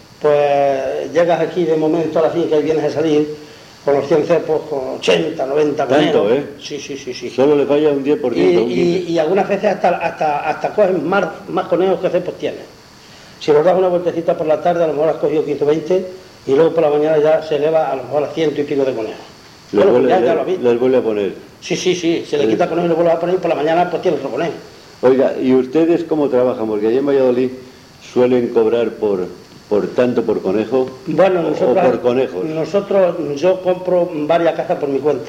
pues llegas aquí de momento a la finca y vienes a salir con los cien cepos, con ochenta, noventa conejos. ¿Tanto, eh? Sí, sí, sí, sí. Solo le falla un diez por Y, ciento, un y, quince. y algunas veces hasta, hasta, hasta cogen más, más conejos que cepos tienes. Si los das una vueltecita por la tarde, a lo mejor has cogido quince o veinte, y luego por la mañana ya se eleva a lo mejor a ciento y pico de conejos. Les Bueno, vuelve, ya, ya lo les- vi. les vuelve a poner. Sí, sí, sí, se le Sí. quita el conejo y le vuelve a poner, y por la mañana pues tiene otro conejo. Oiga, ¿y ustedes cómo trabajan? Porque allá en Valladolid suelen cobrar por, por tanto por conejo Bueno, o- nosotros, o por conejos. nosotros, yo compro varias cajas por mi cuenta.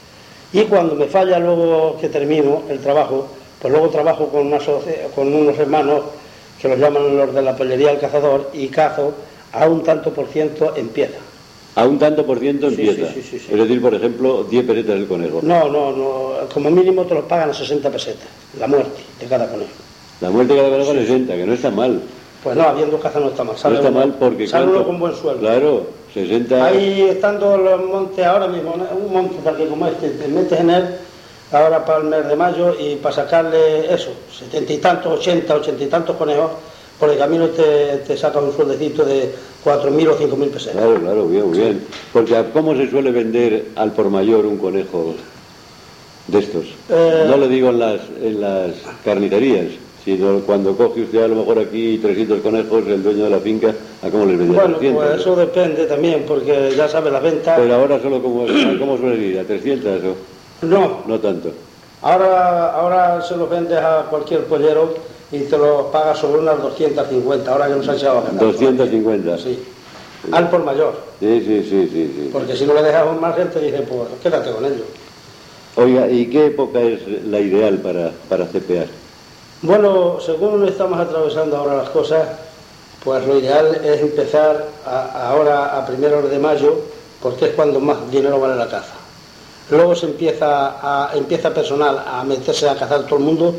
Y cuando me falla luego que termino el trabajo, pues luego trabajo con, una socia- con unos hermanos que los llaman los de la pollería del cazador, y cazo a un tanto por ciento en pieza. A un tanto por ciento Sí, empieza. sí, sí, sí, sí. Es decir, por ejemplo, diez pesetas el conejo. No, no, no, como mínimo te los pagan a sesenta pesetas, la muerte de cada conejo. La muerte de cada conejo sesenta, que no está mal. Pues no, habiendo caza no está mal. No sale está uno- mal porque... sale uno ¿cuánto? con buen sueldo. Claro, sesenta... Ahí estando los montes ahora mismo, ¿no? Un monte tal que como este, te metes en él ahora para el mes de mayo y para sacarle eso, setenta y tantos, ochenta, ochenta y tantos conejos, por el camino te, te saca un sueldecito de cuatro mil o cinco mil pesetas. Claro, claro, bien, muy bien. Porque ¿a ¿cómo se suele vender al por mayor un conejo de estos? Eh, No le digo en las, en las carnicerías, sino cuando coge usted a lo mejor aquí trescientos conejos, el dueño de la finca, ¿a cómo les vende? Bueno, trescientos. pues eso depende también, porque ya sabes, las ventas... Pero ahora solo como, ¿a ¿cómo suele ir? ¿A trescientos o No, no tanto? ahora, ahora se los vendes a cualquier pollero y te los pagas sobre unas doscientas cincuenta, ahora que nos han echado a cantar. doscientos cincuenta. Sí, al por mayor, Sí, sí, sí, sí, sí. porque si no le dejas a un margen te dice, pues quédate con ellos. Oiga, ¿y qué época es la ideal para, para cepear? Bueno, según estamos atravesando ahora las cosas, pues lo ideal es empezar a- ahora a primeros de mayo, porque es cuando más dinero vale la caza. Luego se empieza a, empieza personal a meterse a cazar todo el mundo,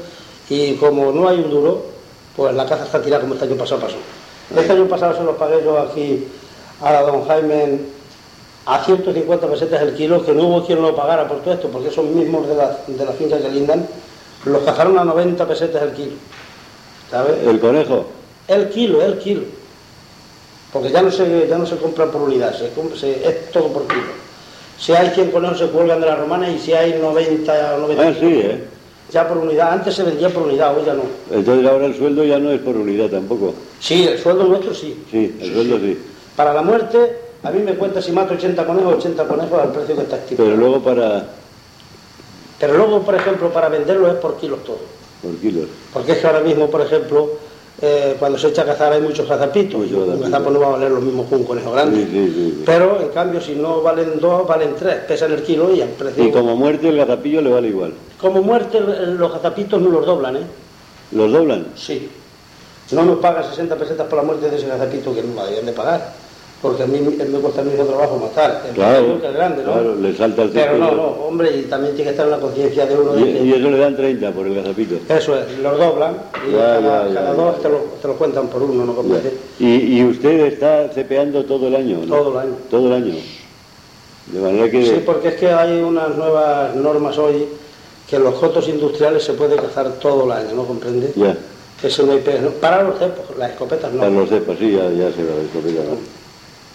y como no hay un duro, pues la caza está tirada como este año pasado pasó. Este año pasado se los pagué yo aquí a don Jaime a ciento cincuenta pesetas el kilo, que no hubo quien lo pagara por todo esto, porque esos mismos de la, de la finca que lindan los cazaron a noventa pesetas el kilo, ¿sabes? ¿El conejo? El kilo, el kilo. Porque ya no se, ya no se compra por unidad, se, se, es todo por kilo. Si hay cien conejos se cuelgan de la romana y si hay noventa, noventa Ah, sí, ¿eh? ya por unidad. Antes se vendía por unidad, hoy ya no. Entonces ahora el sueldo ya no es por unidad tampoco. Sí, el sueldo nuestro sí. Sí, el sí, sueldo sí. sí. Para la muerte, a mí me cuenta si mato ochenta conejos, ochenta conejos al precio que está estipulado. Pero luego para... Pero luego, por ejemplo, para venderlo es por kilos todo. por kilos. Porque es que ahora mismo, por ejemplo, eh, cuando se echa a cazar hay muchos gazapitos. Mucho Y un gazapito. gazapo no va a valer lo mismo que un conejo grande. Sí, sí, sí, sí. Pero, en cambio, si no valen dos, valen tres. Pesan el kilo y el precio... Y como muerte el gazapillo le vale igual. Como muerte, el- los gazapitos no los doblan, ¿eh? ¿Los doblan? Sí. No nos paga sesenta pesetas por la muerte de ese gazapito, que no la debían de pagar. Porque a mí me cuesta el mismo trabajo matar. El Claro, pequeño que el grande, ¿no? claro, le salta el Pero cepo y no, ya. no, hombre, y también tiene que estar en la conciencia de uno de Y, que... y eso le dan treinta por el gazapito. Eso es, los doblan y Ya, cada, ya, ya, cada ya. dos te lo, te lo cuentan por uno, ¿no? Como dice, Y, y usted está cepeando todo el año, ¿no? todo el año. Todo el año. De manera que... Sí, porque es que hay unas nuevas normas hoy que los cotos industriales se puede cazar todo el año, ¿no? ¿Comprende? Ya, Eso no hay pe- no. Para los cepos, las escopetas no. para los cepas, sí, ya, ya se va la escopeta, ¿no?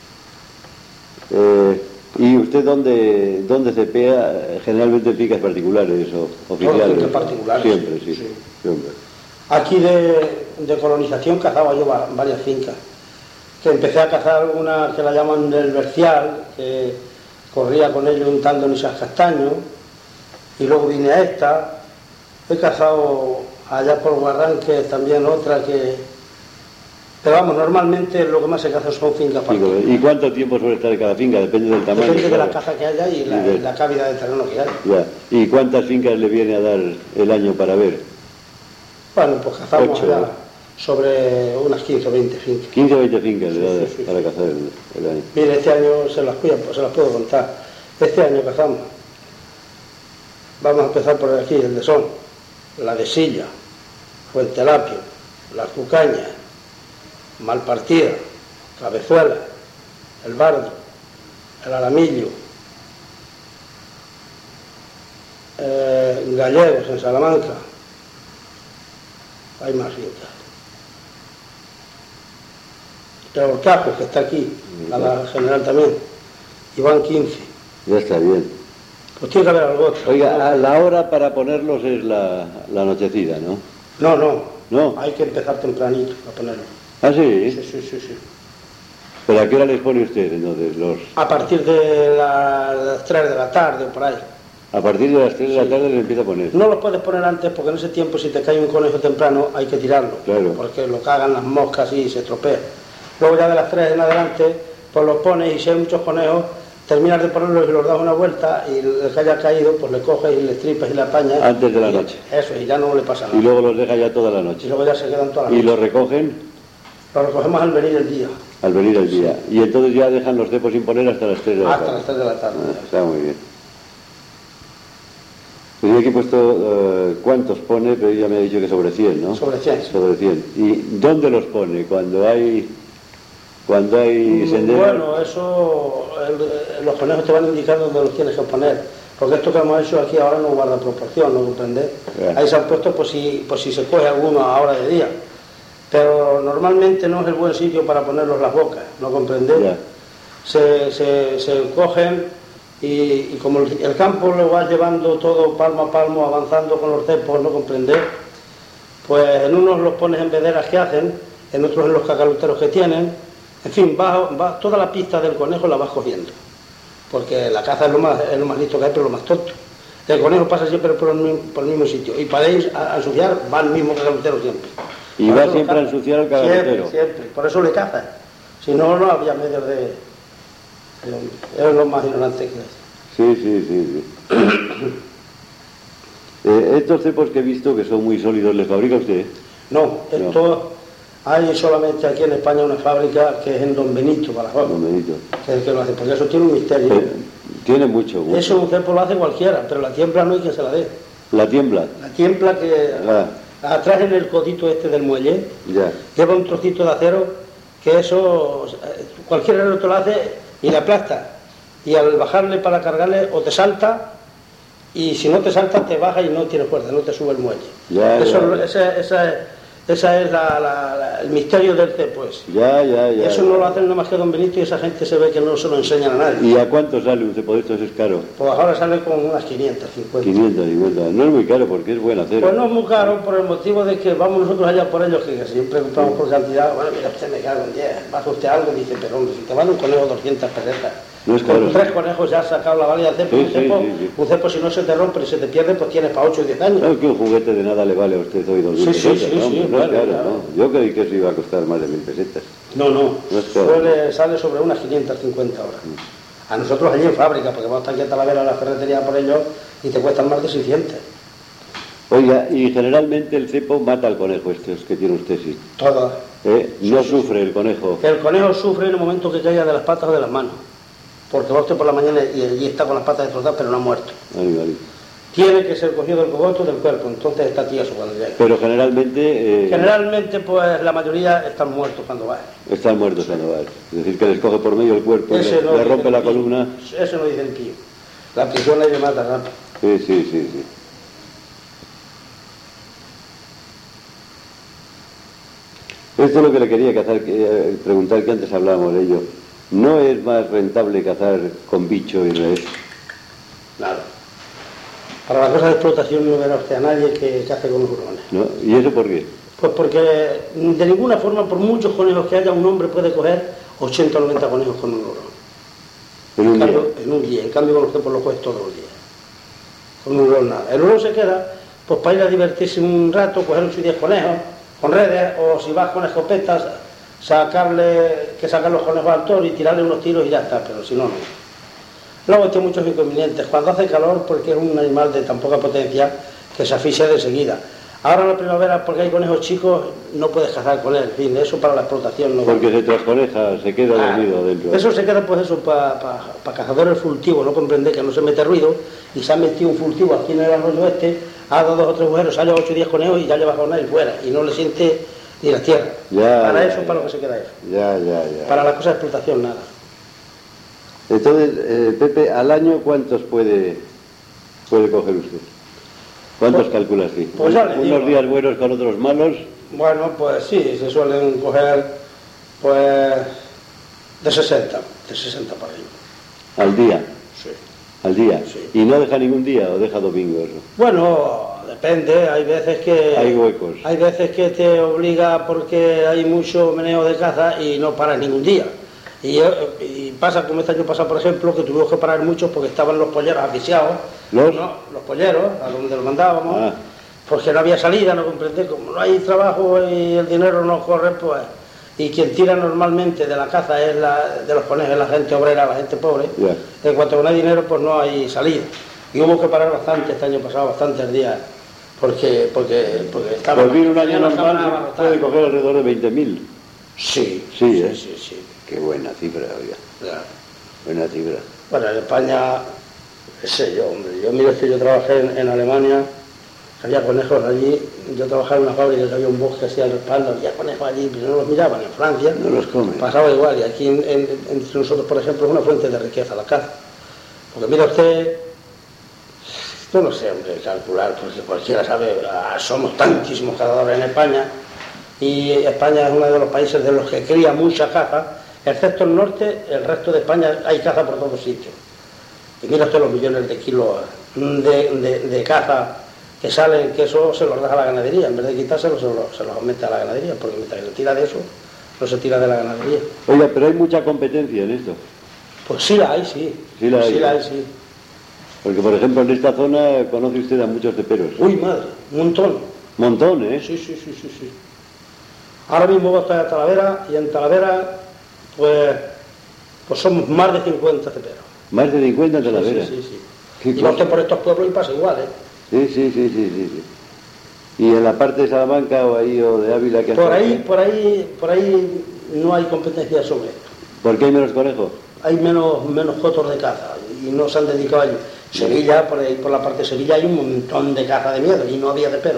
Eh, ¿Y usted dónde, dónde cepea? Generalmente fincas particulares o oficiales. fincas particulares, Siempre, sí, sí. siempre. Aquí de, de colonización cazaba yo va- varias fincas. Que empecé a cazar una que la llaman del Bercial, que corría con ellos untando nisas castaños, y luego vine a esta. He cazado allá por Guarranques también otra que... Pero vamos, normalmente lo que más se caza son fincas Digo, particulares. ¿y cuánto tiempo suele estar cada finca? Depende del tamaño. Depende de la claro. caza que haya y la, Y de- y la cavidad de terreno que haya. Ya. ¿Y cuántas fincas le viene a dar el año para ver? Bueno, pues cazamos Ocho, ya ¿no? sobre unas quince o veinte fincas. quince o veinte fincas le da Sí, sí, para sí. cazar el, el año. Mire, este año se las, puedo, se las puedo contar. Este año cazamos. Vamos a empezar por aquí, el de Son, la de Silla, Fuentelapio, la Cucaña, Malpartida, Cabezuela, el Bardo, el Aramillo, eh, Gallegos en Salamanca. Hay más fincas. El Horcajo, que está aquí, a la general también, y van quince. Ya está bien. Pues tiene que haber algo otro. Oiga, a la hora para ponerlos es la, la nochecida, ¿no? No, no, No. hay que empezar tempranito a ponerlo. Ah, Sí, sí. sí, sí, sí. ¿Pero a qué hora les pone usted entonces los...? A partir de la- las tres de la tarde o por ahí. A partir de las tres de la tarde les empieza a poner. No los puedes poner antes porque en ese tiempo si te cae un conejo temprano hay que tirarlo. Claro. Porque lo cagan las moscas y se estropea. Luego ya de las tres en adelante, pues los pones y si hay muchos conejos, terminas de ponerlos y los das una vuelta y el que haya caído, pues le coges y le tripas y le apañas. Antes de la Y- noche. Eso, y ya no le pasa nada. Y luego los deja ya toda la Y noche. luego ya se quedan todas las Y noches. los recogen Lo recogemos al venir el día, al venir el día. Y entonces ya dejan los cepos sin poner hasta las tres de la hasta tarde. las tres de la tarde. Ah, está muy bien. Pues yo aquí he puesto eh, cuántos pone, pero ya me ha dicho que sobre cien, ¿no? Sobre cien. Sobre cien. ¿Y dónde los pone? Cuando hay cuando hay senderos. Bueno, eso, el- los conejos te van indicando dónde los tienes que poner, porque esto que hemos hecho aquí ahora no guarda proporción, ¿no comprendes? Ya. Ahí se han puesto por si, por si se coge alguno a hora de día, pero normalmente no es el buen sitio para ponerlos las bocas, ¿no comprendes? Ya. Se, se, se cogen y, y como el, el campo lo vas llevando todo palmo a palmo, avanzando con los cepos, ¿no comprendes? Pues en unos los pones en vederas que hacen, en otros en los cacaluteros que tienen. En fin, vas, vas- toda la pista del conejo la vas cogiendo, porque la caza es lo más, es lo más listo que hay, pero lo más tonto. El conejo pasa siempre por el, mi- por el mismo sitio, y para ir a, a ensuciar va al mismo cagalutero siempre. Y Por va eso lo siempre a caza. ensuciar al cagalutero. Siempre, siempre, por eso le cazan. Si no, no había medios de... de- es lo más ignorante que es. Sí, sí, sí. sí. Eh, estos cepos que he visto que son muy sólidos, ¿les fabrica usted? No, esto hay solamente aquí en España una fábrica que es en Don Benito, Badajoz, Don Benito. que es el que lo hace, porque eso tiene un misterio. Eh, tiene mucho, mucho. Eso un cepo lo hace cualquiera, pero la tiembla no hay quien se la dé. La tiembla. La tiembla que Ah. atrás en el codito este del muelle, Ya. lleva un trocito de acero que eso, cualquier herrero te lo hace y le aplasta. Y al bajarle para cargarle, o te salta, y si no te salta, te baja y no tiene fuerza, no te sube el muelle. Ya, eso, ya. Esa, esa, esa es la, la, la, el misterio del cepo ese. Ya, ya, ya. Eso ya. no lo hacen nada más que don Benito y esa gente se ve que no se lo enseñan a nadie. ¿Y a cuánto sale un cepo de estos? Es caro. Pues ahora sale con unas quinientas cincuenta. quinientos cincuenta. No es muy caro porque es buen acero. Pues no es muy caro por el motivo de que vamos nosotros allá por ellos, que siempre compramos por cantidad. Bueno, mira, usted me cago en diez, baja usted algo, dice, pero hombre, si te vale un conejo doscientas pesetas. No es caro. Con tres conejos ya has sacado la valía del cepo. Sí, un, cepo sí, sí, sí. un cepo, si no se te rompe y se te pierde, pues tienes para ocho o diez años. No, es que un juguete de nada le vale a usted hoy dos mil Sí, sí, pesetas, sí, ¿no? sí, no vale, es caro, claro. ¿no? Yo creí que eso iba a costar más de mil pesetas. No, no, No es caro. suele, sale sobre unas quinientas cincuenta horas. A nosotros allí en fábrica, porque vamos aquí a Talavera a la ferretería por ellos y te cuestan más de seiscientos. Oiga, y generalmente el cepo mata al conejo estos que tiene usted, sí. Todas. ¿Eh? No sufre el conejo. El conejo sufre en el momento que caiga de las patas o de las manos. Porque va usted por la mañana y allí está con las patas destrozadas, pero no ha muerto. Vale, vale. Tiene que ser cogido del cogoto del cuerpo, entonces está tieso cuando llega. Pero generalmente eh, Generalmente, pues la mayoría están muertos cuando va. están muertos cuando va. Es decir, que les coge por medio el cuerpo, y Ese le, no le dice rompe el la pillo. columna. Eso no dice el pillo. La prisión le mata rápido. Sí, sí, sí, sí. Esto es lo que le quería cazar, que, eh, preguntar, que antes hablábamos de ello. ¿No es más rentable cazar con bicho y res? Claro. Para la cosa de explotación no verá usted a nadie que cace con hurones. ¿No? ¿Y eso por qué? Pues porque de ninguna forma, por muchos conejos que haya, un hombre puede coger ochenta o noventa conejos con un hurón. En En, un día. cambio, en un día. En cambio, con usted pues lo coges todos los días. Con un hurón nada. El hurón se queda pues para ir a divertirse un rato, coger ocho o diez conejos con redes, o si vas con escopetas, sacarle, que sacar los conejos al toro y tirarle unos tiros y ya está, pero si no, no. Luego tiene muchos inconvenientes. Cuando hace calor, porque es un animal de tan poca potencia que se asfixia de seguida. Ahora en la primavera, porque hay conejos chicos, no puedes cazar con él. En fin, eso para la explotación no Porque vale. se trasconeja, se queda Ah, dormido dentro. Eso se queda pues eso para pa, pa cazadores furtivos, no comprende que no se mete ruido, y se ha metido un furtivo aquí en el arroyo este, ha dado dos o tres agujeros, sale ocho o diez conejos y ya lleva jornal y fuera, y no le siente ni la tierra. Ya, para ya, eso, ya. para lo que se queda eso. Ya, ya, ya. Para la cosa de explotación, nada. Entonces, eh, Pepe, ¿al año cuántos puede, puede coger usted? ¿Cuántos Pues- calcula así? pues ya le Unos digo. días buenos con otros malos. Bueno, pues sí, se suelen coger pues de sesenta, de sesenta para arriba. Al día, Sí. al día. Sí. ¿Y no deja ningún día o deja domingos? Bueno, depende, hay veces que... Hay huecos. Hay veces que te obliga porque hay mucho meneo de caza y no paras ningún día. Y, y pasa como este año pasado, por ejemplo, que tuvimos que parar muchos porque estaban los polleros asfixiados. ¿Los? ¿No? Los polleros, a donde los mandábamos. Ah. Porque no había salida, no comprendé, como no hay trabajo y el dinero no corre, pues... Y quien tira normalmente de la caza es la, de los conejos, es la gente obrera, la gente pobre. Ya. En cuanto no hay dinero, pues no hay salida. Y hubo que parar bastante este año pasado, bastantes días, porque, porque, porque estaba... Pues bien, un año ya no estaba normal nada se abarrotado. puede coger alrededor de veinte mil. Sí, Sí, ¿eh? sí, sí. Qué buena cifra, oiga. Ya. Buena cifra. Bueno, en España, qué sé yo, hombre. Yo miro que yo trabajé en, en Alemania, había conejos allí. Yo trabajaba en una fábrica que había un bosque así al respaldo, había conejos allí, pero no los miraban. En Francia No los comen. pasaba igual. Y aquí en, en- entre nosotros, por ejemplo, es una fuente de riqueza la caza. Porque mira usted, yo no sé, hombre, calcular, porque cualquiera sabe, ah, somos tantísimos cazadores en España, y España es uno de los países de los que cría mucha caza, excepto el norte, el resto de España hay caza por todos sitios. Y mira usted los millones de kilos de, de, de caza que salen, que eso se los deja a la ganadería, en vez de quitárselo se los, se los aumenta a la ganadería, porque mientras que se tira de eso, no se tira de la ganadería. Oiga, pero hay mucha competencia en esto. Pues sí la hay, sí. Sí la hay. Sí la hay, sí. Porque, por ejemplo, en esta zona conoce usted a muchos ceperos. Uy, madre, un montón. Montón, ¿eh? Sí, sí, sí, sí, sí. Ahora mismo voy a estar en Talavera, y en Talavera, pues, pues somos más de cincuenta ceperos. Más de cincuenta en Talavera. Sí, sí, sí. Qué Y va cosa. usted por estos pueblos y pasa igual, ¿eh? Sí, sí, sí, sí, sí, sí. Y en la parte de Salamanca o ahí o de Ávila que Por hasta- ahí, por ahí, por ahí no hay competencia sobre esto. ¿Por qué hay menos conejos? Hay menos, menos cotos de caza y no se han dedicado a ello. Sevilla, por ahí por la parte de Sevilla hay un montón de caza de miedo y no había de perro.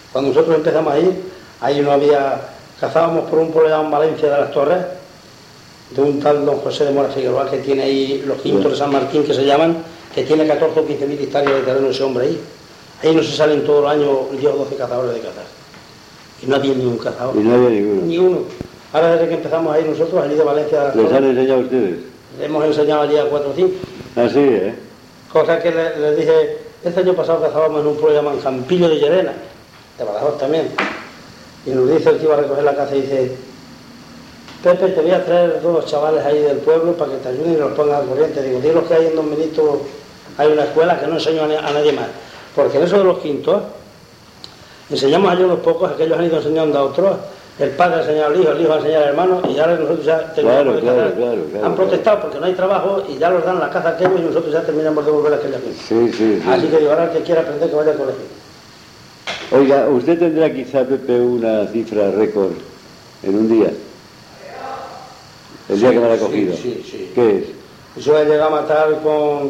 Cuando nosotros empezamos a ir, ahí no había, cazábamos por un pueblo llamado Valencia de las Torres, de un tal don José de Mora Figueroa, que tiene ahí los quintos de San Martín, que se llaman, que tiene catorce o quince mil hectáreas de terreno ese hombre ahí. Ahí no se salen todo el año diez o doce cazadores de cazar. Y no había ni un cazador. Y no había ninguno. Ni uno. Ahora desde que empezamos a ir nosotros, allí de Valencia de las ¿Les Torres, han enseñado a ustedes? le hemos enseñado allí a cuatro o cinco. Así, ¿eh? Cosa que les le dije, este año pasado cazábamos en un pueblo llamado Campillo de Llerena, de Badajoz también. Y nos dice el que iba a recoger la caza y dice, Pepe, te voy a traer dos chavales ahí del pueblo para que te ayuden y los pongan al corriente. Digo, dilos que hay en Don Benito, hay una escuela que no enseño a, a nadie más. Porque en eso de los quintos, enseñamos allí unos pocos, aquellos han ido enseñando a otros, el padre ha enseñado al hijo, el hijo ha enseñado al hermano, y ahora nosotros ya terminamos Claro, de claro, cazar. claro, claro, Han protestado porque no hay trabajo y ya los dan la caza a aquellos y nosotros ya terminamos de volver a aquella gente. Sí, sí, sí. Así que digo, ahora el que quiera aprender que vaya al colegio. Oiga, ¿usted tendrá quizá, Pepe, una cifra récord en un día? El día Sí, que me la ha sí, cogido. sí, sí. ¿Qué es? Yo he llegado a matar con,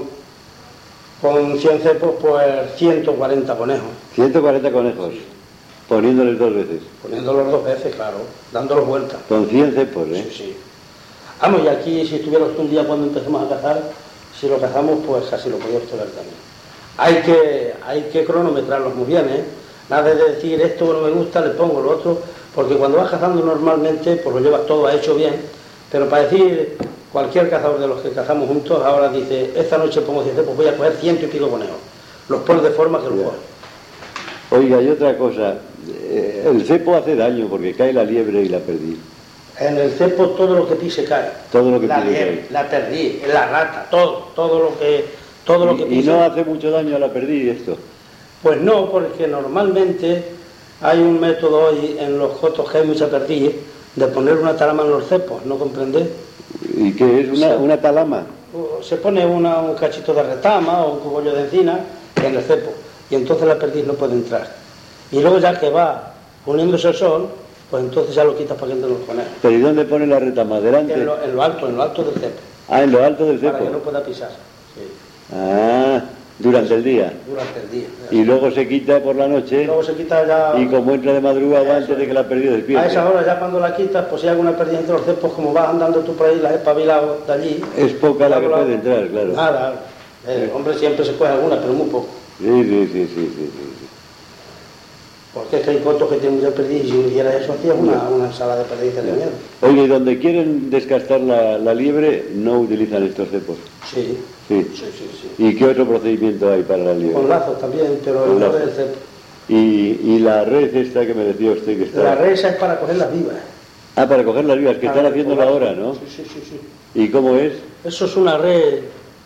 con cien cepos, pues ciento cuarenta conejos, ciento cuarenta conejos, poniéndoles dos veces. poniéndolos dos veces, claro, dándolos vueltas. Con cien cepos, ¿eh? Sí, sí. Vamos, y aquí, si estuviera usted un día cuando empecemos a cazar, si lo cazamos, pues casi lo podía usted ver también. Hay que, hay que cronometrarlos muy bien, ¿eh? Nada de decir, esto no me gusta, le pongo lo otro, porque cuando vas cazando normalmente, pues lo llevas todo hecho bien, pero para decir, cualquier cazador de los que cazamos juntos, ahora dice, esta noche pongo cien cepos, voy a coger ciento y pico conejos. Los pones de forma que los coges. Oiga, y otra cosa, eh, el cepo hace daño porque cae la liebre y la perdiz. En el cepo todo lo que pise cae. Todo lo que la pise liebre, cae. la perdiz, la rata, todo, todo lo que, todo lo que Y, y pise. no hace mucho daño a la perdiz esto. Pues no, porque normalmente hay un método hoy en los cotos que hay mucha perdiz de poner una talama en los cepos, ¿no comprendés? ¿Y qué es? ¿Una, Sí. una talama? Se pone una, un cachito de retama o un cogollo de encina en el cepo y entonces la perdiz no puede entrar. Y luego ya que va poniéndose el sol, pues entonces ya lo quitas para que entren los conejos. ¿Pero y dónde pone la retama? ¿Delante? En lo, en lo alto, en lo alto del cepo, Ah, en lo alto del para que no cepo. pueda pisar. Sí, Ah, durante el día. durante el día. Y luego se quita por la noche Luego se quita ya... y como entra de madrugada Eso antes de es. que la perdiz despierte. A esa hora ya cuando la quitas, pues si hay alguna pérdida entre los cepos, como vas andando tú por ahí, las espabilado de allí. Es poca la que Habla- puede entrar, claro. Nada, eh, hombre, siempre se coge alguna, pero muy poco. Sí, sí, sí, sí, sí, sí. Porque es que hay cotos que tienen mucha perdiz y si no hiciera eso hacías una, una ensalada de perdices de miedo. Oye, y donde quieren descastar la, la liebre, no utilizan estos cepos. Sí, Sí. sí, sí, sí. ¿Y qué otro procedimiento hay para la Con liebre? lazos también, pero Con no lazos. del cepo. Y, y la red esta que me decía usted que está... La red esa es para cogerlas vivas. Ah, para coger las vivas, que están Para haciéndolo coger- ahora, ¿no? Sí, sí, sí, sí. ¿Y cómo es? Eso es una red,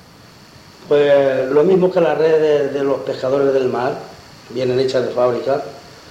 pues lo mismo que la red de, de los pescadores del mar, vienen hechas de fábrica,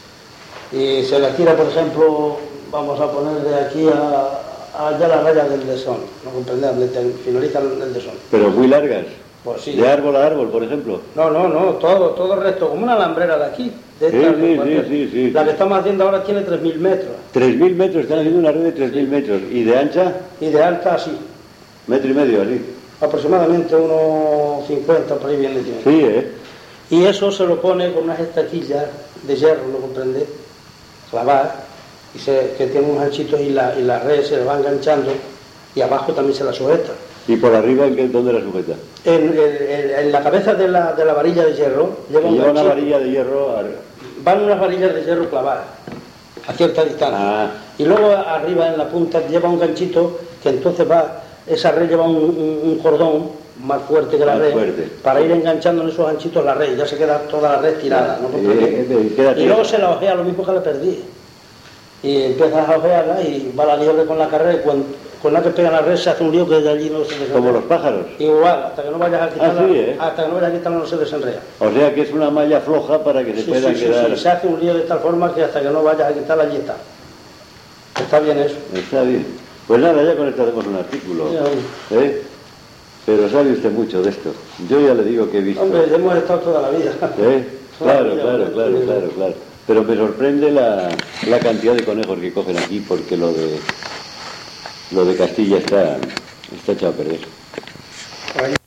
y se la tira, por ejemplo, vamos a poner de aquí a, allá la raya del desón, ¿no comprendés? Donde te- finaliza el desón. Pero muy largas. Pues sí. De árbol a árbol, por ejemplo. No, no, no, todo, todo el resto, como una alambrera de aquí. De Sí, esta, sí, de sí, cualquier- sí, sí, La sí. que estamos haciendo ahora tiene tres mil metros, Tres mil metros, están haciendo una red de tres mil metros. ¿Y de ancha? y de alta así, Metro y medio, así. aproximadamente unos cincuenta, por ahí viene. tiene. Sí, ¿eh? Y eso se lo pone con unas estaquillas de hierro, ¿no comprende? Clavar, y se, que tiene unos anchitos y la, y la red se le va enganchando y abajo también se la sujeta. ¿Y por arriba en qué, dónde la sujeta? En, en- en- en la cabeza de la, de la varilla de hierro lleva Que un lleva una ganchito. varilla de hierro. ar- Van unas varillas de hierro clavadas a cierta distancia. Ah. Y luego arriba en la punta lleva un ganchito que entonces va, esa red lleva un, un- un cordón más fuerte que la Más red fuerte. para ir enganchando en esos ganchitos la red y ya se queda toda la red tirada. ¿no? Eh, eh, eh, queda Y luego tiesa. se la ojea lo mismo que la perdí. Y empiezas a ojearla y va la liebre con la carrera y cuando, con la que pega la red se hace un lío que de allí no se desenreda. Como los pájaros. Igual, hasta que no vayas a quitarla, Ah, sí, ¿eh? hasta que no vayas a quitarla no se desenreda. O sea que es una malla floja para que se Sí, puedan sí, sí, quedar. sí, se hace un lío de tal forma que hasta que no vayas a quitarla allí está. Está bien eso. Está bien. Pues nada, ya con esto hacemos un artículo. Ya, ¿Eh? Pero sabe usted mucho de esto. Yo ya le digo que he visto. hombre, hemos estado toda la vida. ¿Eh? Claro, Toda la claro, vida, claro, sí. claro, claro. Pero me sorprende la, la cantidad de conejos que cogen aquí porque lo de lo de Castilla está, está echado a perder. Ahí